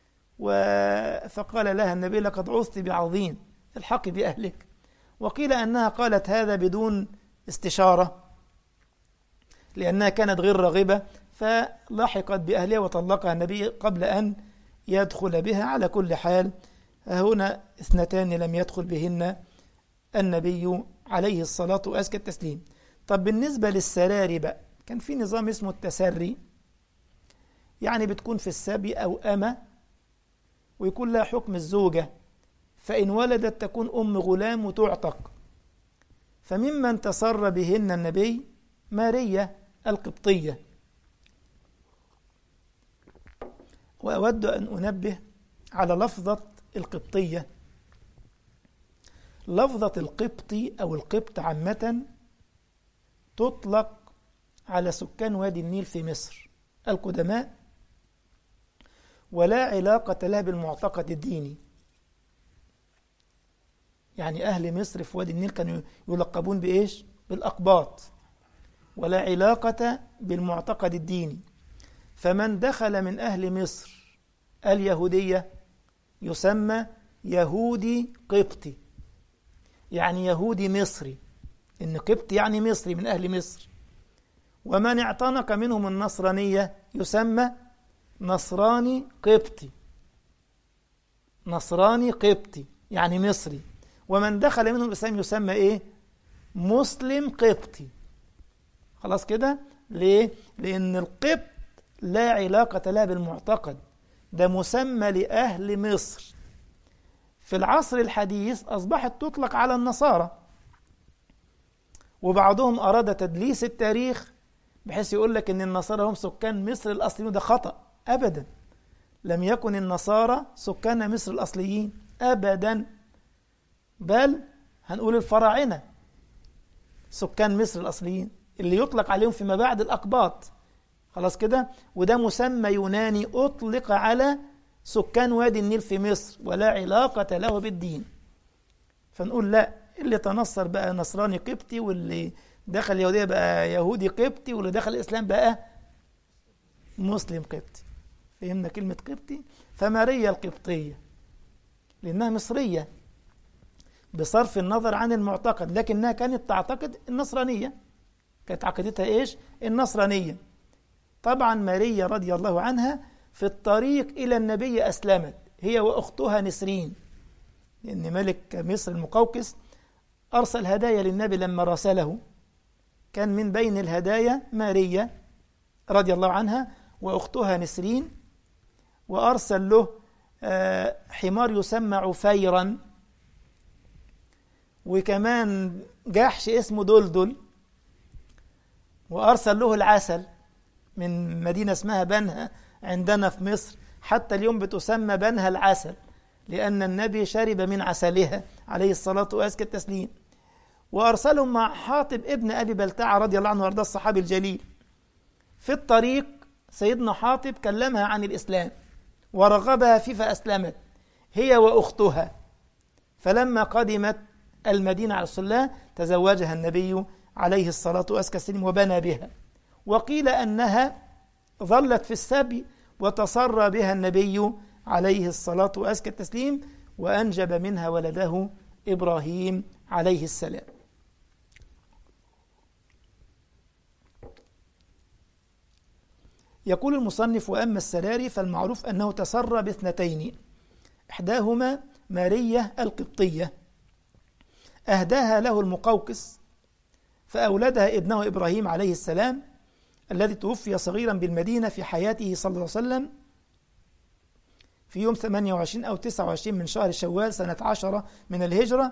فقال لها النبي لقد عوذت بعظيم، الحقي بأهلك. وقيل أنها قالت هذا بدون استشارة لأنها كانت غير راغبة، فلحقت بأهلها وطلقها النبي قبل أن يدخل بها. على كل حال هنا اثنتان لم يدخل بهن النبي عليه الصلاة وأزكى التسليم. طب بالنسبة للسراري بقى، كان في نظام اسمه التسري، يعني بتكون في السبي أو أمة ويكون لها حكم الزوجة، فإن ولدت تكون أم غلام وتعتق. فممن تسر بهن النبي ماريا القبطية. وأود أن أنبه على لفظة القبطية. لفظة القبطي أو القبط عامة تطلق على سكان وادي النيل في مصر القدماء، ولا علاقة لها بالمعتقد الديني. يعني أهل مصر في وادي النيل كانوا يلقبون بإيش؟ بالأقباط، ولا علاقة بالمعتقد الديني. فمن دخل من أهل مصر اليهودية يسمى يهودي قبطي، يعني يهودي مصري، إن قبطي يعني مصري من أهل مصر. ومن اعتنق منهم النصرانية يسمى نصراني قبطي، نصراني قبطي يعني مصري. ومن دخل منهم الإسلام يسمى إيه؟ مسلم قبطي. خلاص كده؟ ليه؟ لأن القبط لا علاقة لها بالمعتقد، ده مسمى لأهل مصر. في العصر الحديث أصبحت تطلق على النصارى، وبعضهم أراد تدليس التاريخ بحيث يقول لك إن النصارى هم سكان مصر الأصليين، ده خطأ أبدا. لم يكن النصارى سكان مصر الأصليين أبدا، بل هنقول الفراعنة سكان مصر الأصليين اللي يطلق عليهم فيما بعد الأقباط. خلاص كده؟ وده مسمى يوناني أطلق على سكان وادي النيل في مصر ولا علاقة له بالدين. فنقول لا، اللي تنصر بقى نصراني قبطي، واللي دخل اليهودية بقى يهودي قبطي، واللي دخل الإسلام بقى مسلم قبطي. فهمنا كلمة قبطي؟ فماريا القبطية لأنها مصرية بصرف النظر عن المعتقد، لكنها كانت تعتقد النصرانية، كانت عقيدتها إيش؟ النصرانية. طبعا ماريا رضي الله عنها في الطريق إلى النبي أسلمت هي وأختها نسرين، لأن ملك مصر المقوقس أرسل هدايا للنبي لما راسله، كان من بين الهدايا ماريا رضي الله عنها وأختها نسرين، وأرسل له حمار يسمى عفيرا، وكمان جحش اسمه دلدل، وأرسل له العسل من مدينة اسمها بنها عندنا في مصر، حتى اليوم بتسمى بنها العسل لأن النبي شرب من عسلها عليه الصلاة وأزكى التسليم. وأرسلهم مع حاطب ابن أبي بلتعة رضي الله عنه وارضاه الصحابي الجليل. في الطريق سيدنا حاطب كلمها عن الإسلام ورغبها فيه فأسلمت هي وأختها. فلما قدمت المدينة على الصلاة تزوجها النبي عليه الصلاة وأزكى التسليم وبنى بها. وقيل أنها ظلت في السبي وتصرى بها النبي عليه الصلاة وأزكى التسليم، وأنجب منها ولده إبراهيم عليه السلام. يقول المصنف: وأما السراري فالمعروف أنه تسرى باثنتين، إحداهما مارية القبطية أهداها له المقوقس، فأولدها ابنه إبراهيم عليه السلام الذي توفي صغيرا بالمدينة في حياته صلى الله عليه وسلم في يوم 28 أو 29 من شهر شوال سنة 10 من الهجرة.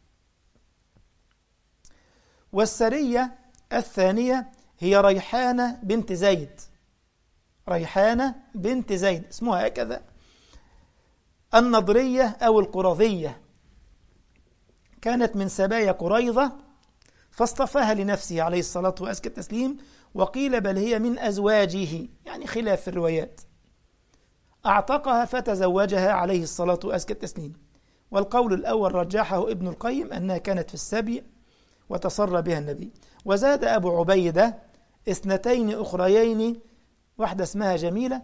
والسرية الثانية هي ريحانة بنت زيد، ريحانة بنت زيد اسمها هكذا، النضرية أو القرظية، كانت من سبايا قريظة فاصطفاها لنفسه عليه الصلاة وأزكى التسليم. وقيل بل هي من أزواجه، يعني خلاف في الروايات. أعتقها فتزوجها عليه الصلاة وأزكى التسليم. والقول الأول رجحه ابن القيم أنها كانت في السبي وتصرى بها النبي. وزاد أبو عبيدة اثنتين أخريين واحدة اسمها جميلة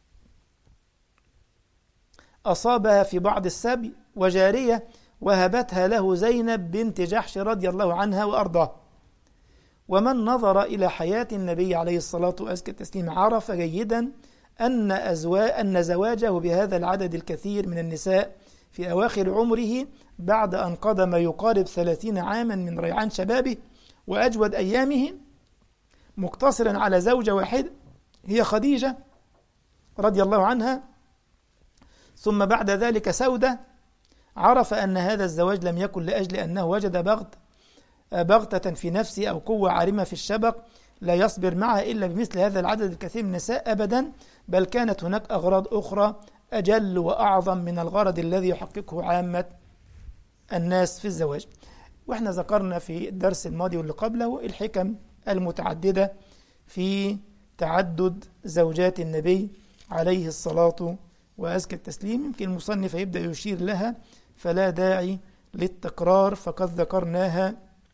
أصابها في بعض السبي، وجارية وهبتها له زينب بنت جحش رضي الله عنها وأرضاها. ومن نظر إلى حياة النبي عليه الصلاة والتسليم عرف جيدا أن زواجه بهذا العدد الكثير من النساء في أواخر عمره بعد أن قضى ما يقارب 30 عاما من ريعان شبابه وأجود أيامه مقتصرا على زوجة واحدة هي خديجة رضي الله عنها، ثم بعد ذلك سودة، عرف أن هذا الزواج لم يكن لأجل أنه وجد بغتة في نفسه أو قوة عارمة في الشبق لا يصبر معها إلا بمثل هذا العدد الكثير من النساء أبدا، بل كانت هناك أغراض أخرى أجل وأعظم من الغرض الذي يحققه عامة الناس في الزواج. وإحنا ذكرنا في الدرس الماضي واللي قبله الحكم المتعددة في تعدد زوجات النبي عليه الصلاة وأزكى التسليم. يمكن المصنف يبدأ يشير لها فلا داعي للتكرار، فقد ذكرناها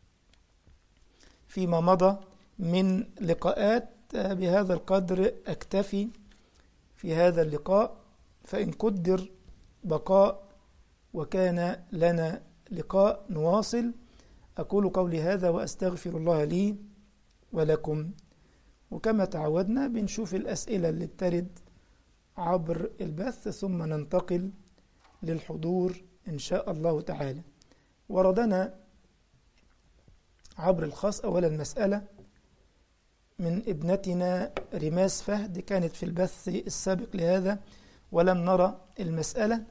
فيما مضى من لقاءات. بهذا القدر أكتفي في هذا اللقاء، فإن قدر بقاء وكان لنا لقاء نواصل. أقول قولي هذا وأستغفر الله لي ولكم. وكما تعودنا بنشوف الأسئلة اللي بترد عبر البث ثم ننتقل للحضور إن شاء الله تعالى. وردنا عبر الخاص أولا مسألة من ابنتنا رماس فهد، كانت في البث السابق لهذا ولم نرى المسألة.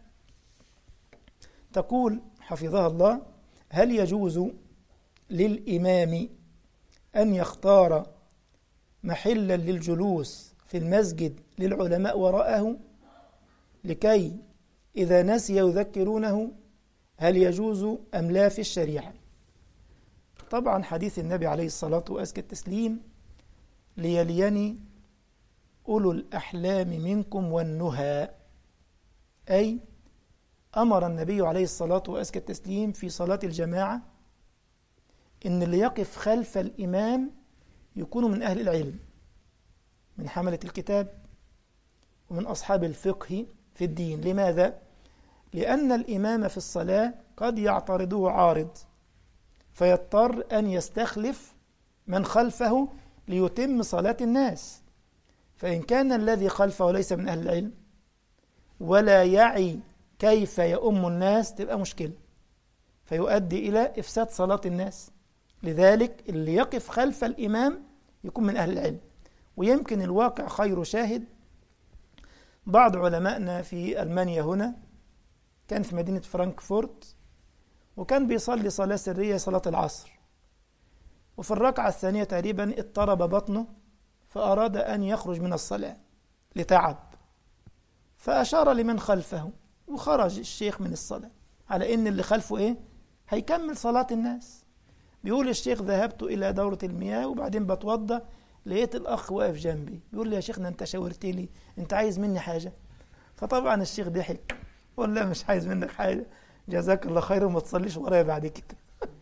تقول حفظها الله: هل يجوز للإمام أن يختار محلا للجلوس في المسجد للعلماء وراءه لكي إذا نسي يذكرونه؟ هل يجوز أم لا في الشريعة؟ طبعا حديث النبي عليه الصلاة وأزكى التسليم: ليليني أولو الأحلام منكم والنهى، أي أمر النبي عليه الصلاة وأزكى التسليم في صلاة الجماعة إن اللي يقف خلف الإمام يكونوا من أهل العلم، من حملة الكتاب ومن أصحاب الفقه في الدين. لماذا؟ لأن الإمام في الصلاة قد يعترضه عارض فيضطر أن يستخلف من خلفه ليتم صلاة الناس، فإن كان الذي خلفه ليس من أهل العلم ولا يعي كيف يؤم الناس تبقى مشكلة، فيؤدي إلى إفساد صلاة الناس. لذلك اللي يقف خلف الإمام يكون من أهل العلم. ويمكن الواقع خير شاهد، بعض علمائنا في ألمانيا هنا كان في مدينة فرانكفورت وكان بيصلي صلاة سرية صلاة العصر، وفي الركعة الثانية تقريبا اضطرب بطنه فأراد أن يخرج من الصلاة لتعب، فأشار لمن خلفه وخرج الشيخ من الصلاة على إن اللي خلفه هيكمل صلاة الناس. بيقول الشيخ: ذهبت إلى دورة المياه وبعدين بتوضى لقيت الأخ واقف جنبي بيقول لي: يا شيخنا أنت شاورت لي، أنت عايز مني حاجة؟ فطبعا الشيخ ضحك وقال: لا مش عايز منك حاجة، جزاك الله خير وما تصليش ورايا بعد كده.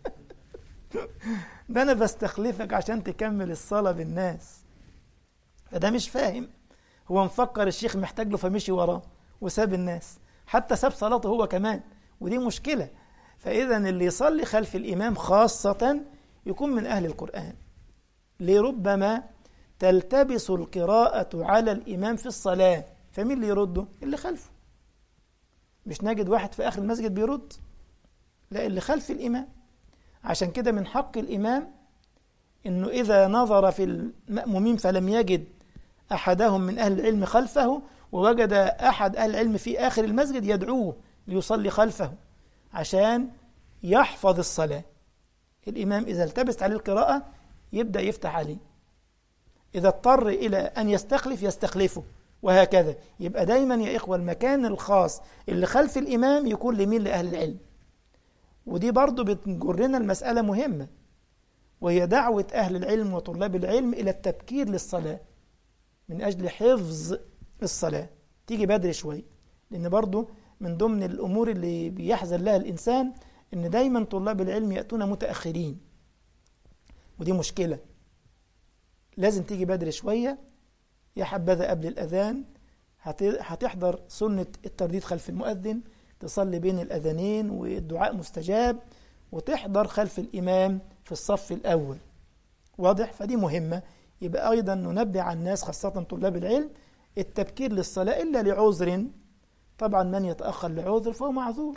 ده أنا بستخلفك عشان تكمل الصلاة بالناس. فده مش فاهم، هو مفكر الشيخ محتاج له فمشي وراه وساب الناس، حتى ساب صلاته هو كمان، ودي مشكلة. فإذا اللي يصلي خلف الإمام خاصة يكون من أهل القرآن، لربما تلتبس القراءة على الإمام في الصلاة، فمين اللي يرده؟ اللي خلفه. مش نجد واحد في آخر المسجد بيرد، لا، اللي خلف الإمام. عشان كده من حق الإمام إنه إذا نظر في المأمومين فلم يجد أحدهم من أهل العلم خلفه ووجد أحد أهل العلم في آخر المسجد يدعوه ليصلي خلفه عشان يحفظ الصلاة. الإمام إذا التبست عليه القراءة يبدأ يفتح عليه، إذا اضطر إلى أن يستخلفه، وهكذا. يبقى دايما يا إخوة المكان الخاص اللي خلف الإمام يكون لمين؟ لأهل العلم. ودي برضو بتجرنا المسألة مهمة، وهي دعوة أهل العلم وطلاب العلم إلى التبكير للصلاة من أجل حفظ الصلاة. تيجي بدري شوي، لأن برضو من ضمن الأمور اللي بيحزن لها الإنسان إن دايما طلاب العلم يأتون متأخرين، ودي مشكلة. لازم تيجي بدري شوية يا حبذا قبل الأذان هتحضر سنة الترديد خلف المؤذن، تصلي بين الأذانين والدعاء مستجاب، وتحضر خلف الإمام في الصف الأول. واضح؟ فدي مهمة. يبقى أيضا ننبه على الناس خاصة طلاب العلم التبكير للصلاة إلا لعذر. طبعا من يتأخر لعذر فهو معذور،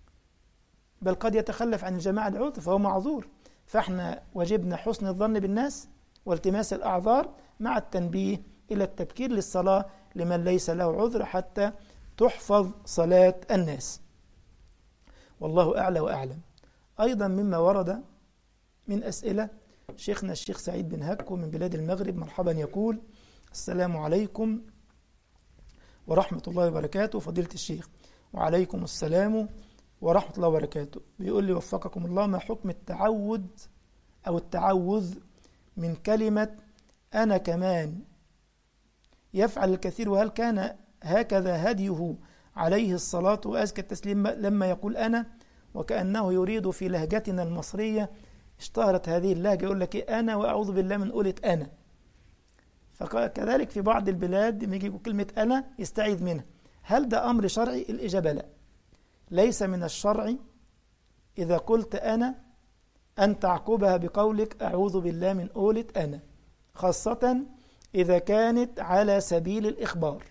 بل قد يتخلف عن الجماعة لعذر فهو معذور. فاحنا واجبنا حسن الظن بالناس والتماس الأعذار مع التنبيه إلى التبكير للصلاة لمن ليس له عذر حتى تحفظ صلاة الناس. والله أعلى وأعلم. أيضا مما ورد من أسئلة شيخنا الشيخ سعيد بن هكو من بلاد المغرب مرحبا، يقول: السلام عليكم ورحمة الله وبركاته فضيلة الشيخ. وعليكم السلام ورحمة الله وبركاته. بيقول لي: وفقكم الله، ما حكم التعود أو التعوذ من كلمة أنا كمان يفعل الكثير، وهل كان هكذا هديه عليه الصلاة وأزكى التسليم لما يقول أنا، وكأنه يريد في لهجتنا المصرية اشتهرت هذه اللهجة يقول لك إيه أنا وأعوذ بالله من قولة أنا. فكذلك في بعض البلاد لما يجي كلمة أنا يستعيذ منها. هل ده أمر شرعي؟ الإجابة لا، ليس من الشرع إذا قلت أنا أن تعقبها بقولك أعوذ بالله من قولة أنا، خاصة إذا كانت على سبيل الإخبار.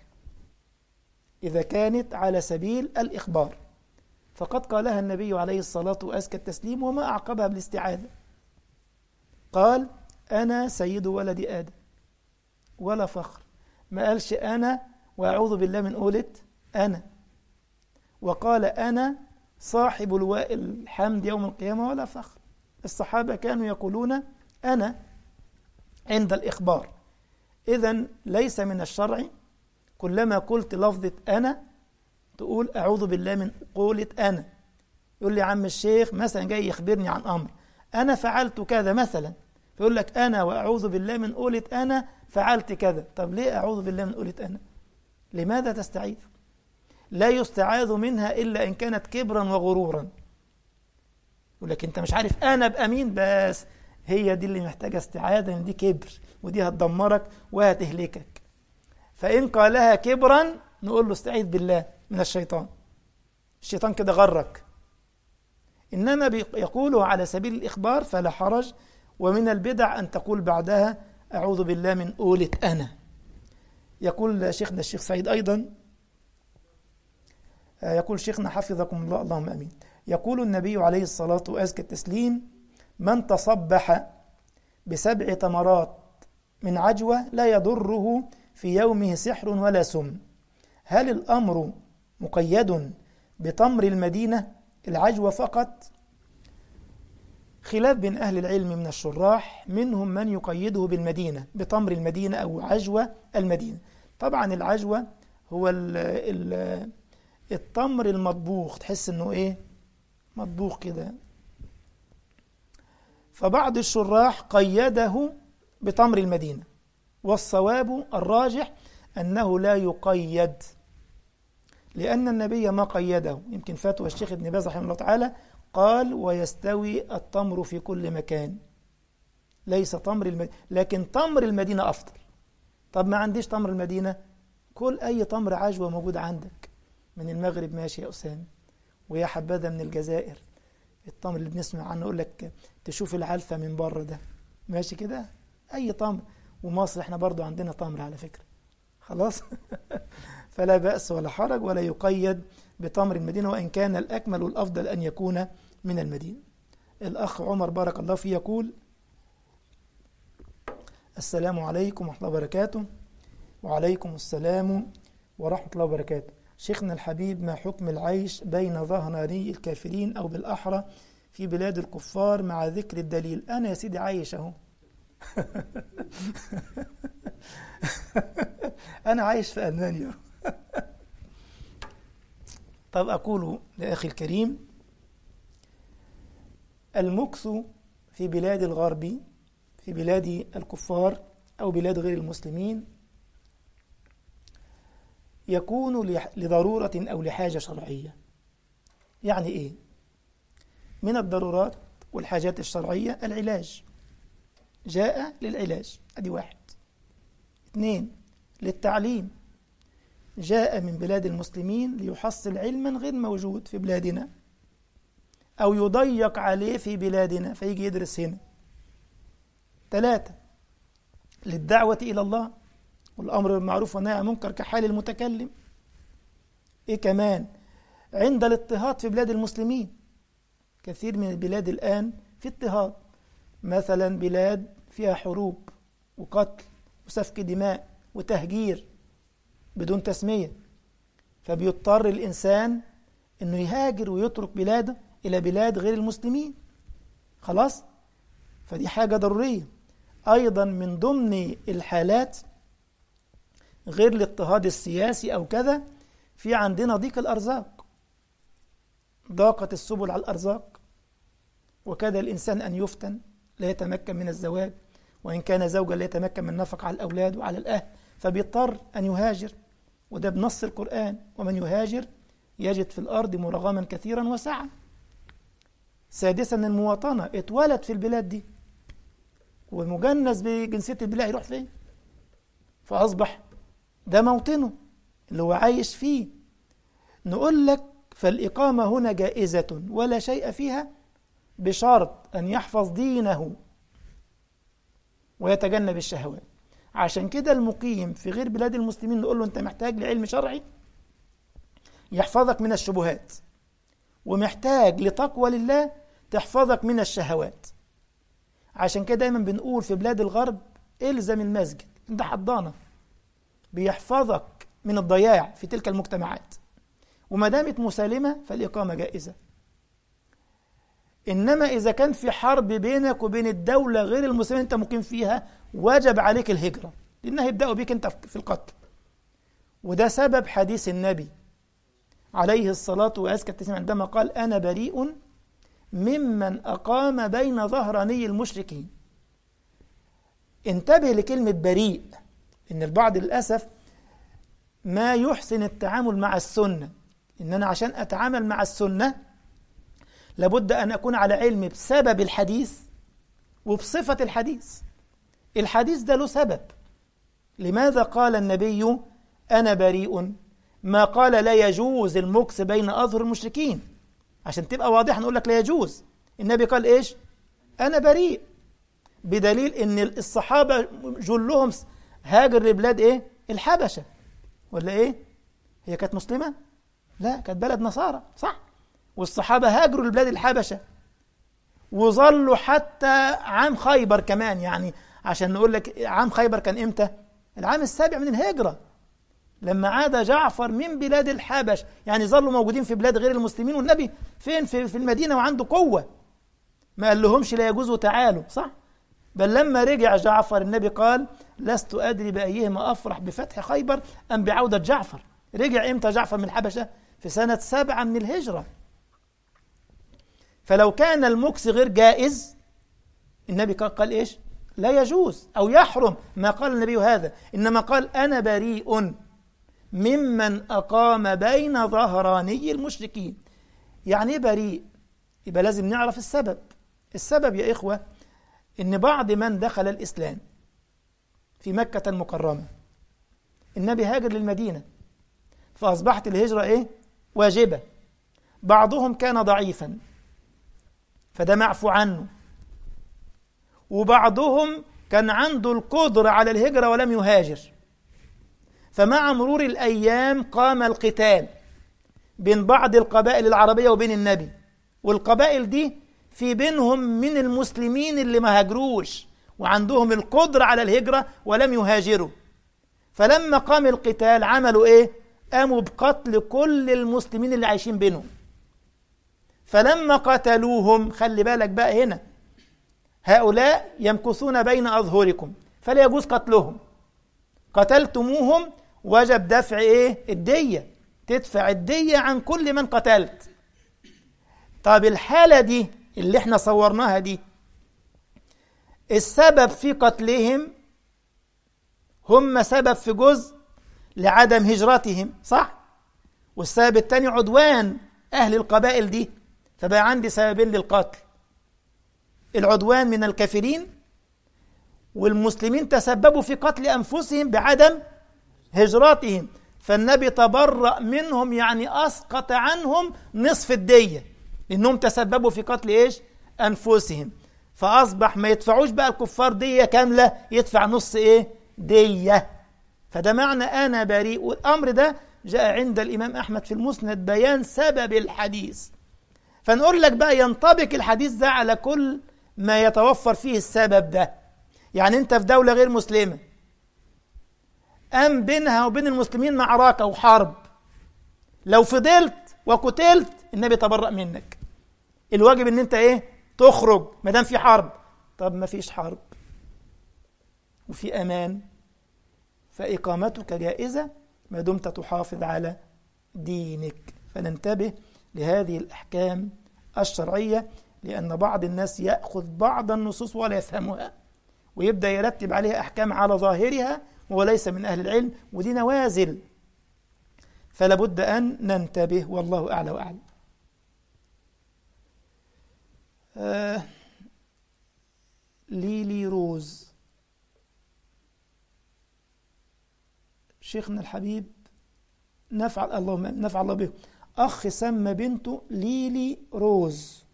إذا كانت على سبيل الإخبار فقد قالها النبي عليه الصلاة وأزكى التسليم وما أعقبها بالاستعاذة. قال: أنا سيد ولد آدم، ولا فخر. ما قالش أنا وأعوذ بالله من قولة أنا. وقال: أنا صاحب لواء الحمد يوم القيامة، ولا فخر. الصحابة كانوا يقولون أنا عند الإخبار. إذن ليس من الشرع كلما قلت لفظة أنا تقول أعوذ بالله من قولة أنا. يقول لي عم الشيخ مثلا جاي يخبرني عن أمر، أنا فعلت كذا مثلا، فيقول لك أنا وأعوذ بالله من قولة أنا فعلت كذا. طب ليه أعوذ بالله من قولة أنا؟ لماذا تستعيذ؟ لا يستعاذ منها إلا إن كانت كبرا وغرورا. يقول لك أنت مش عارف أنا بأمين، بس هي دي اللي محتاجة استعاذة، دي كبر ودي هتدمرك وهتهلكك. فإن قالها كبرا نقول له استعيذ بالله من الشيطان، الشيطان كده غرك. إنما يقوله على سبيل الإخبار فلا حرج. ومن البدع أن تقول بعدها أعوذ بالله من قولة أنا. يقول شيخنا الشيخ سعيد أيضا، يقول شيخنا حفظكم الله اللهم أمين، يقول النبي عليه الصلاة وأزكى التسليم: من تصبح ب7 تمرات من عجوة لا يضره في يومه سحر ولا سم. هل الأمر مقيد بتمر المدينة العجوة فقط؟ خلاف بين أهل العلم من الشراح، منهم من يقيده بالمدينة، بتمر المدينة أو عجوة المدينة. طبعا العجوة هو التمر المطبوخ، تحس انه ايه مطبوخ كده. فبعض الشراح قيده بتمر المدينة، والصواب الراجح أنه لا يقيد، لأن النبي ما قيده. يمكن فتوى الشيخ ابن باز رحمه الله تعالى قال: ويستوي التمر في كل مكان. ليس تمر المدينة، لكن تمر المدينة أفضل. طب ما عنديش تمر المدينة، كل أي تمر عجوة موجود عندك من المغرب ماشي يا أسامة، ويا حبذا من الجزائر التمر اللي بنسمع عنه يقول لك تشوف العلفة من بره ده ماشي كده، أي تمر. ومصر احنا برضو عندنا تمر على فكرة، خلاص. فلا بأس ولا حرج، ولا يقيد بتمر المدينة، وإن كان الأكمل والأفضل أن يكون من المدينة. الأخ عمر بارك الله فيه يقول: السلام عليكم ورحمة الله وبركاته. وعليكم السلام ورحمة الله وبركاته. شيخنا الحبيب، ما حكم العيش بين ظهراني الكافرين أو بالأحرى في بلاد الكفار مع ذكر الدليل؟ أنا يا سيدي عايش أهو. أنا عايش في ألمانيا. طب أقول لأخي الكريم: المكث في بلاد الغرب، في بلاد الكفار أو بلاد غير المسلمين، يكون لضرورة أو لحاجة شرعية. يعني إيه؟ من الضرورات والحاجات الشرعية العلاج، جاء للعلاج، أدي 1. 2، للتعليم، جاء من بلاد المسلمين ليحصل علما غير موجود في بلادنا، أو يضيق عليه في بلادنا فيجي يدرس هنا. 3 للدعوة إلى الله والأمر بالمعروف والنهي عن المنكر كحال المتكلم. إيه كمان؟ عند الاضطهاد في بلاد المسلمين، كثير من البلاد الآن في اضطهاد، مثلا بلاد فيها حروب وقتل وسفك دماء وتهجير بدون تسمية، فبيضطر الإنسان أنه يهاجر ويترك بلاده إلى بلاد غير المسلمين. خلاص؟ فدي حاجة ضرورية. أيضا من ضمن الحالات غير الاضطهاد السياسي أو كذا، في عندنا ضيق الأرزاق، ضاقت السبل على الأرزاق، وكذا الإنسان أن يفتن لا يتمكن من الزواج، وإن كان زوجا لا يتمكن من النفقة على الأولاد وعلى الأهل، فبيضطر أن يهاجر، وده بنص القرآن: ومن يهاجر يجد في الأرض مراغما كثيرا وسعة. 6 المواطنة، اتولد في البلاد دي ومجنس بجنسية البلاد، يروح فين؟ فأصبح ده موطنه اللي هو عايش فيه. نقول لك فالإقامة هنا جائزة ولا شيء فيها، بشرط أن يحفظ دينه ويتجنب الشهوات. عشان كده المقيم في غير بلاد المسلمين نقول له أنت محتاج لعلم شرعي يحفظك من الشبهات، ومحتاج لتقوى لله تحفظك من الشهوات. عشان كده دايما بنقول في بلاد الغرب الزم المسجد، انت حضانة بيحفظك من الضياع في تلك المجتمعات، وما دامت مسالمة فالإقامة جائزة. إنما إذا كان في حرب بينك وبين الدولة غير المسلمين أنت مقيم فيها، وجب عليك الهجرة، لأنها يبدأوا بيك أنت في القتل. وده سبب حديث النبي عليه الصلاة والسلام عندما قال: أنا بريء ممن أقام بين ظهراني المشركين. انتبه لكلمة بريء، إن البعض للأسف ما يحسن التعامل مع السنة. إن أنا عشان أتعامل مع السنة لابد أن أكون على علم بسبب الحديث وبصفة الحديث. الحديث ده له سبب، لماذا قال النبي أنا بريء، ما قال لا يجوز المكث بين أظهر المشركين. عشان تبقى واضح نقول لك لا يجوز، النبي قال إيش؟ أنا بريء، بدليل أن الصحابة جلهم هاجر لبلاد إيه؟ الحبشة، ولا إيه؟ هي كانت مسلمة؟ لا، كانت بلد نصارى، صح؟ والصحابة هاجروا لبلاد الحبشة وظلوا حتى عام خيبر كمان. يعني عشان نقول لك عام خيبر كان إمتى؟ العام 7 من الهجرة، لما عاد جعفر من بلاد الحبش. يعني ظلوا موجودين في بلاد غير المسلمين، والنبي فين؟ في المدينة وعنده قوة، ما قال لهمش لا يجوزوا تعالوا، صح؟ بل لما رجع جعفر النبي قال: لست أدري بأيهما أفرح بفتح خيبر أم بعودة جعفر. رجع إمتى جعفر من الحبشة؟ في سنة 7 من الهجرة. فلو كان المكث غير جائز النبي قال إيش؟ لا يجوز أو يحرم، ما قال النبي هذا، إنما قال أنا بريء ممن أقام بين ظهراني المشركين. يعني إيه بريء؟ يبقى لازم نعرف السبب. السبب يا إخوة إن بعض من دخل الإسلام في مكة المكرمة، النبي هاجر للمدينة فأصبحت الهجرة إيه؟ واجبة. بعضهم كان ضعيفا فده معفو عنه، وبعضهم كان عنده القدرة على الهجرة ولم يهاجر، فمع مرور الأيام قام القتال بين بعض القبائل العربية وبين النبي، والقبائل دي في بينهم من المسلمين اللي ما هاجروش وعندهم القدرة على الهجرة ولم يهاجروا. فلما قام القتال عملوا إيه؟ قاموا بقتل كل المسلمين اللي عايشين بينهم. فلما قتلوهم، خلي بالك بقى هنا، هؤلاء يمكثون بين أظهركم فلا يجوز قتلهم. قتلتموهم وجب دفع إيه؟ الدية، تدفع الدية عن كل من قتلت. طب الحالة دي اللي احنا صورناها دي، السبب في قتلهم هم سبب في جزء لعدم هجرتهم، صح؟ والسبب الثاني عدوان أهل القبائل دي، فبقى عندي سببين للقتل: العدوان من الكافرين، والمسلمين تسببوا في قتل أنفسهم بعدم هجرتهم، فالنبي تبرأ منهم، يعني أسقط عنهم نصف الدية، لأنهم تسببوا في قتل إيش؟ أنفسهم. فأصبح ما يدفعوش بقى الكفار دية كاملة، يدفع نص إيه؟ دية. فده معنى أنا بريء. والأمر ده جاء عند الإمام أحمد في المسند بيان سبب الحديث. فنقول لك بقى ينطبق الحديث ده على كل ما يتوفر فيه السبب ده. يعني أنت في دولة غير مسلمة، أم بينها وبين المسلمين معركة وحرب، لو فضلت وقتلت النبي تبرأ منك. الواجب ان انت ايه؟ تخرج ما دام في حرب. طب ما فيش حرب وفي امان، فاقامتك جائزة ما دمت تحافظ على دينك. فننتبه لهذه الاحكام الشرعية، لان بعض الناس يأخذ بعض النصوص ولا يفهمها، ويبدأ يرتب عليها احكام على ظاهرها وهو ليس من اهل العلم، ودي نوازل. فلا بد ان ننتبه، والله اعلى واعلم. ليلي روز، شيخنا الحبيب نفعل الله به، أخ سمى بنته ليلي روز،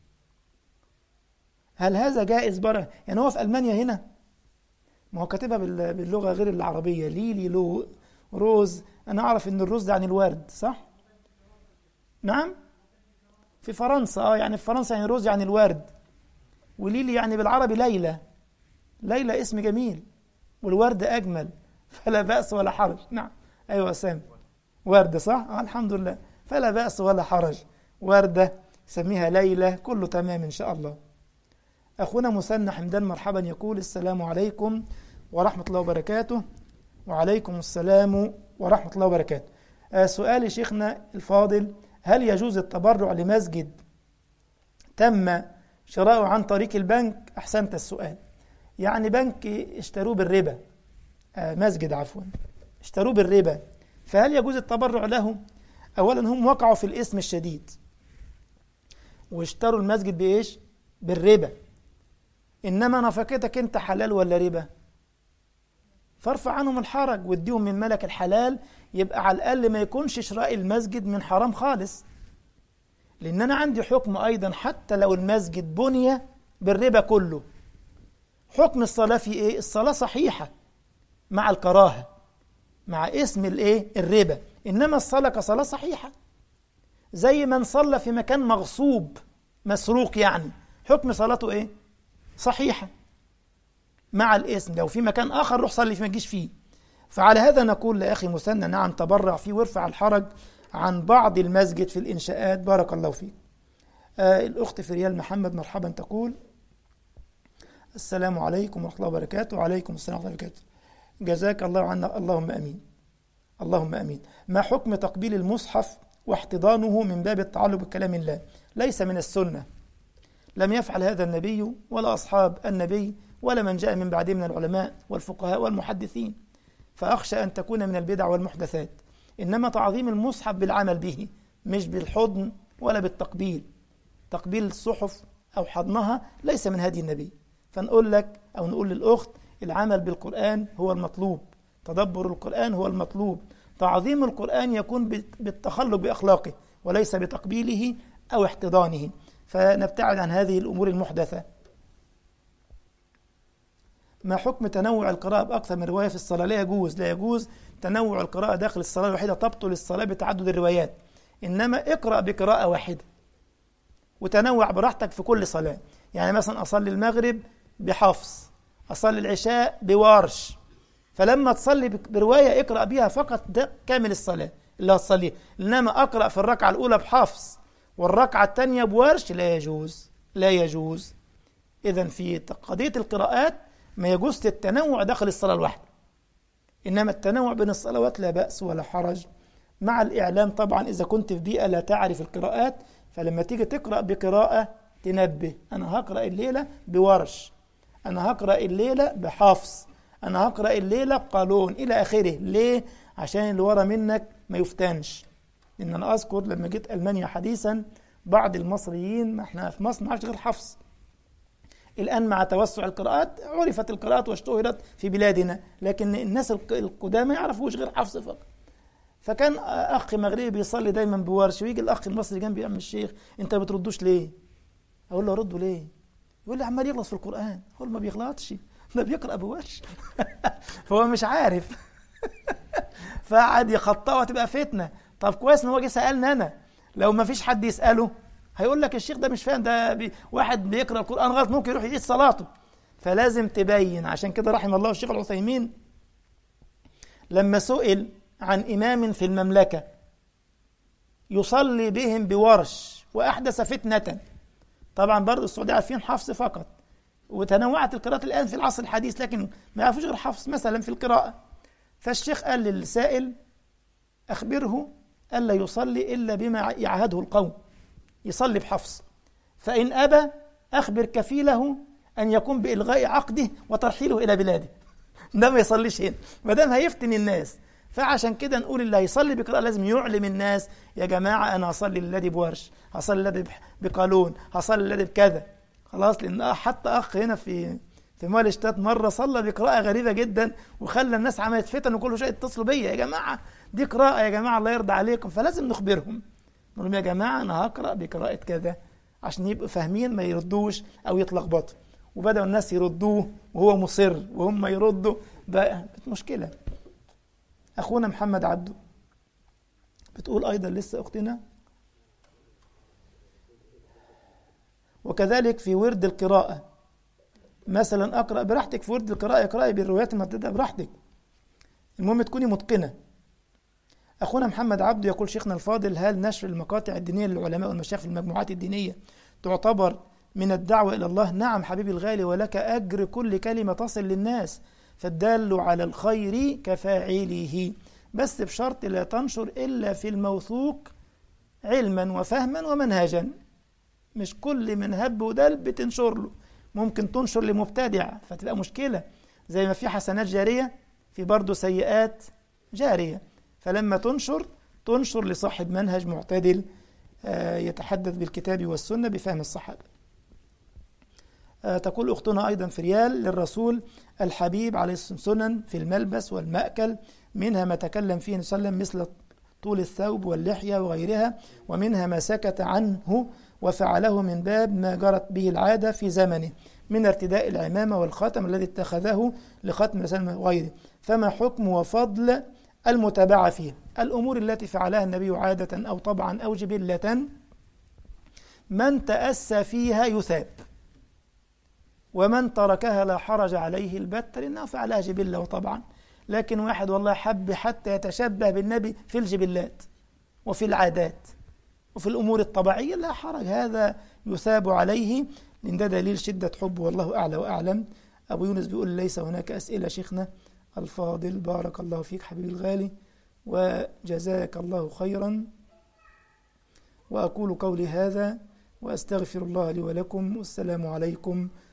هل هذا جائز برا؟ يعني هو في ألمانيا هنا، ما هو كاتبها باللغة غير العربية، ليلي روز. أنا أعرف إن الروز ده يعني الورد، صح؟ نعم، في فرنسا يعني في فرنسا يعني روز يعني الورد، وليلي يعني بالعربي ليلى. ليلى اسم جميل، والورد أجمل، فلا بأس ولا حرج. نعم، أيوة سامي، ورد صح؟ الحمد لله، فلا بأس ولا حرج، وردة سميها ليلى، كله تمام إن شاء الله. أخونا مثنى حمدان مرحبا، يقول السلام عليكم ورحمة الله وبركاته. وعليكم السلام ورحمة الله وبركاته. سؤالي شيخنا الفاضل، هل يجوز التبرع لمسجد تم شراؤه عن طريق البنك؟ أحسنت السؤال. يعني بنك اشتروه بالربا، مسجد عفوا اشتروه بالربا، فهل يجوز التبرع له؟ أولا هم وقعوا في الإثم الشديد واشتروا المسجد بإيش؟ بالربا. إنما نفقتك أنت حلال ولا ربا؟ فارفع عنهم الحرج واديهم من ملك الحلال، يبقى على الأقل ما يكونش شراء المسجد من حرام خالص. لأن أنا عندي حكم أيضا، حتى لو المسجد بني بالربا كله، حكم الصلاة في إيه؟ الصلاة صحيحة مع الكراهة، مع اسم الإيه؟ الربا، إنما الصلاة كصلاة صحيحة. زي من صلى في مكان مغصوب مسروق، يعني حكم صلاته إيه؟ صحيحة مع الاسم. لو في مكان آخر روح صلي فيه، ما تجيش فيه. فعلى هذا نقول لأخي مثنى نعم تبرع فيه وارفع الحرج عن بعض المسجد في الإنشاءات، بارك الله فيك. الأخت فريال محمد مرحبا، تقول السلام عليكم ورحمة الله وبركاته. وعليكم السلام ورحمة الله وبركاته، جزاك الله عنا، اللهم أمين اللهم أمين. ما حكم تقبيل المصحف واحتضانه من باب التعلق بكلام الله؟ ليس من السنة، لم يفعل هذا النبي ولا أصحاب النبي ولا من جاء من بعده من العلماء والفقهاء والمحدثين، فأخشى أن تكون من البدع والمحدثات. إنما تعظيم المصحف بالعمل به، مش بالحضن ولا بالتقبيل. تقبيل الصحف أو حضنها ليس من هدي النبي. فنقول لك أو نقول للأخت، العمل بالقرآن هو المطلوب، تدبر القرآن هو المطلوب، تعظيم القرآن يكون بالتخلق بأخلاقه وليس بتقبيله أو احتضانه. فنبتعد عن هذه الأمور المحدثة. ما حكم تنوع القراءة بأكثر من رواية في الصلاة؟ لا يجوز، لا يجوز تنوع القراءة داخل الصلاة الواحدة، تبطل الصلاة بتعدد الروايات. إنما اقرأ بقراءة واحدة وتنوع براحتك في كل صلاة. يعني مثلا أصلي المغرب بحفص، أصلي العشاء بورش، فلما تصلي برواية اقرأ بها فقط، ده كامل الصلاة اللي هتصليها. إنما أقرأ في الركعة الأولى بحفص والركعة الثانية بورش، لا يجوز، لا يجوز. إذن في قضية القراءات ما يجوز التنوع داخل الصلاة الواحدة، إنما التنوع بين الصلوات لا بأس ولا حرج، مع الإعلام طبعا. إذا كنت في بيئة لا تعرف القراءات، فلما تيجي تقرأ بقراءة تنبه، أنا هقرأ الليلة بورش، أنا هقرأ الليلة بحفص، أنا هقرأ الليلة بقالون إلى آخره. ليه؟ عشان اللي ورا منك ما يفتنش. إن أنا أذكر لما جيت ألمانيا حديثا، بعض المصريين، ما احنا في مصر ما عادش غير حفص، الآن مع توسع القراءات عرفت القراءات واشتهرت في بلادنا، لكن الناس القدامى ما يعرفوش غير حفظ فقط. فكان أخ مغربي بيصلي دايما بورش، ويجي الأخ المصري جنبي: يا عم الشيخ أنت ما بتردوش ليه؟ أقول له: أرده ليه؟ يقول لي: عمال يغلط في القرآن. أقول: ما بيغلطش، ده بيقرأ بورش. فهو مش عارف. فقعد يخطئها وتبقى فتنة. طب كويس إن هو جه سألني أنا، لو ما فيش حد يسأله هيقول لك الشيخ ده مش فاهم، ده واحد بيقرأ القرآن غلط ممكن يروح يعيد صلاته. فلازم تبين. عشان كده رحم الله الشيخ العثيمين لما سئل عن إمام في المملكة يصلي بهم بورش وأحدث فتنة، طبعا برضو السعودية عارفين حفظ فقط، وتنوعت القراءات الآن في العصر الحديث، لكن ما يعرفوش غير حفظ مثلا في القراءة. فالشيخ قال للسائل: أخبره ألا يصلي إلا بما يعهده القوم، يصلي بحفظ، فإن أبى أخبر كفيله أن يقوم بإلغاء عقده وترحيله إلى بلاده. ده ما يصليش هنا ما دام هيفتن الناس. فعشان كده نقول اللي هيصلي بقراءة لازم يعلم الناس: يا جماعة أنا هصلي الذي بورش، هصلي الذي بقالون، هصلي الذي بكذا. خلاص. لأن حتى أخ هنا في مالشتات مرة صلى بقراءة غريبة جدا وخلى الناس عملت فتن، وكل شيء اتصلوا بيا: يا جماعة دي قراءة، يا جماعة الله يرضى عليكم. فلازم نخبرهم، نقول لهم: يا جماعة أنا هقرأ بقراءة كذا، عشان يبقوا فاهمين ما يردوش أو يتلخبطوا. وبدأوا الناس يردوه وهو مصر وهم يردوا، بقى مشكلة. أخونا محمد عبده بتقول أيضا لسه أختنا: وكذلك في ورد القراءة مثلا أقرأ براحتك في ورد القراءة، اقرأي بالروايات المرددة براحتك، المهم تكوني متقنة. أخونا محمد عبده يقول: شيخنا الفاضل، هل نشر المقاطع الدينية للعلماء والمشايخ في المجموعات الدينية تعتبر من الدعوة إلى الله؟ نعم حبيبي الغالي، ولك أجر كل كلمة تصل للناس، فالدال على الخير كفاعله، بس بشرط لا تنشر إلا في الموثوق علما وفهما ومنهجا. مش كل من هب ودل بتنشر له، ممكن تنشر لمبتدع فتبقى مشكلة. زي ما في حسنات جارية في برضو سيئات جارية، فلما تنشر لصاحب منهج معتدل يتحدث بالكتاب والسنة بفهم الصحابة. تقول أختنا أيضا في ريال: للرسول الحبيب عليه السنن في الملبس والمأكل، منها ما تكلم فيه صلى الله عليه وسلم مثل طول الثوب واللحية وغيرها، ومنها ما سكت عنه وفعله من باب ما جرت به العادة في زمنه من ارتداء العمامة والخاتم الذي اتخذه لختم رسالة وغيره، فما حكم وفضل المتابعة فيه؟ الأمور التي فعلها النبي عادة أو طبعا أو جبلة من تأسى فيها يثاب، ومن تركها لا حرج عليه البتة، لأنه فعلها جبلة وطبعا. لكن واحد والله حب حتى يتشبه بالنبي في الجبلات وفي العادات وفي الأمور الطبيعية، لا حرج، هذا يثاب عليه، لأن ده دليل شدة حب، والله أعلى وأعلم. أبو يونس بيقول: ليس هناك أسئلة شيخنا الفاضل، بارك الله فيك حبيبي الغالي وجزاك الله خيرا. وأقول قولي هذا وأستغفر الله لي ولكم، والسلام عليكم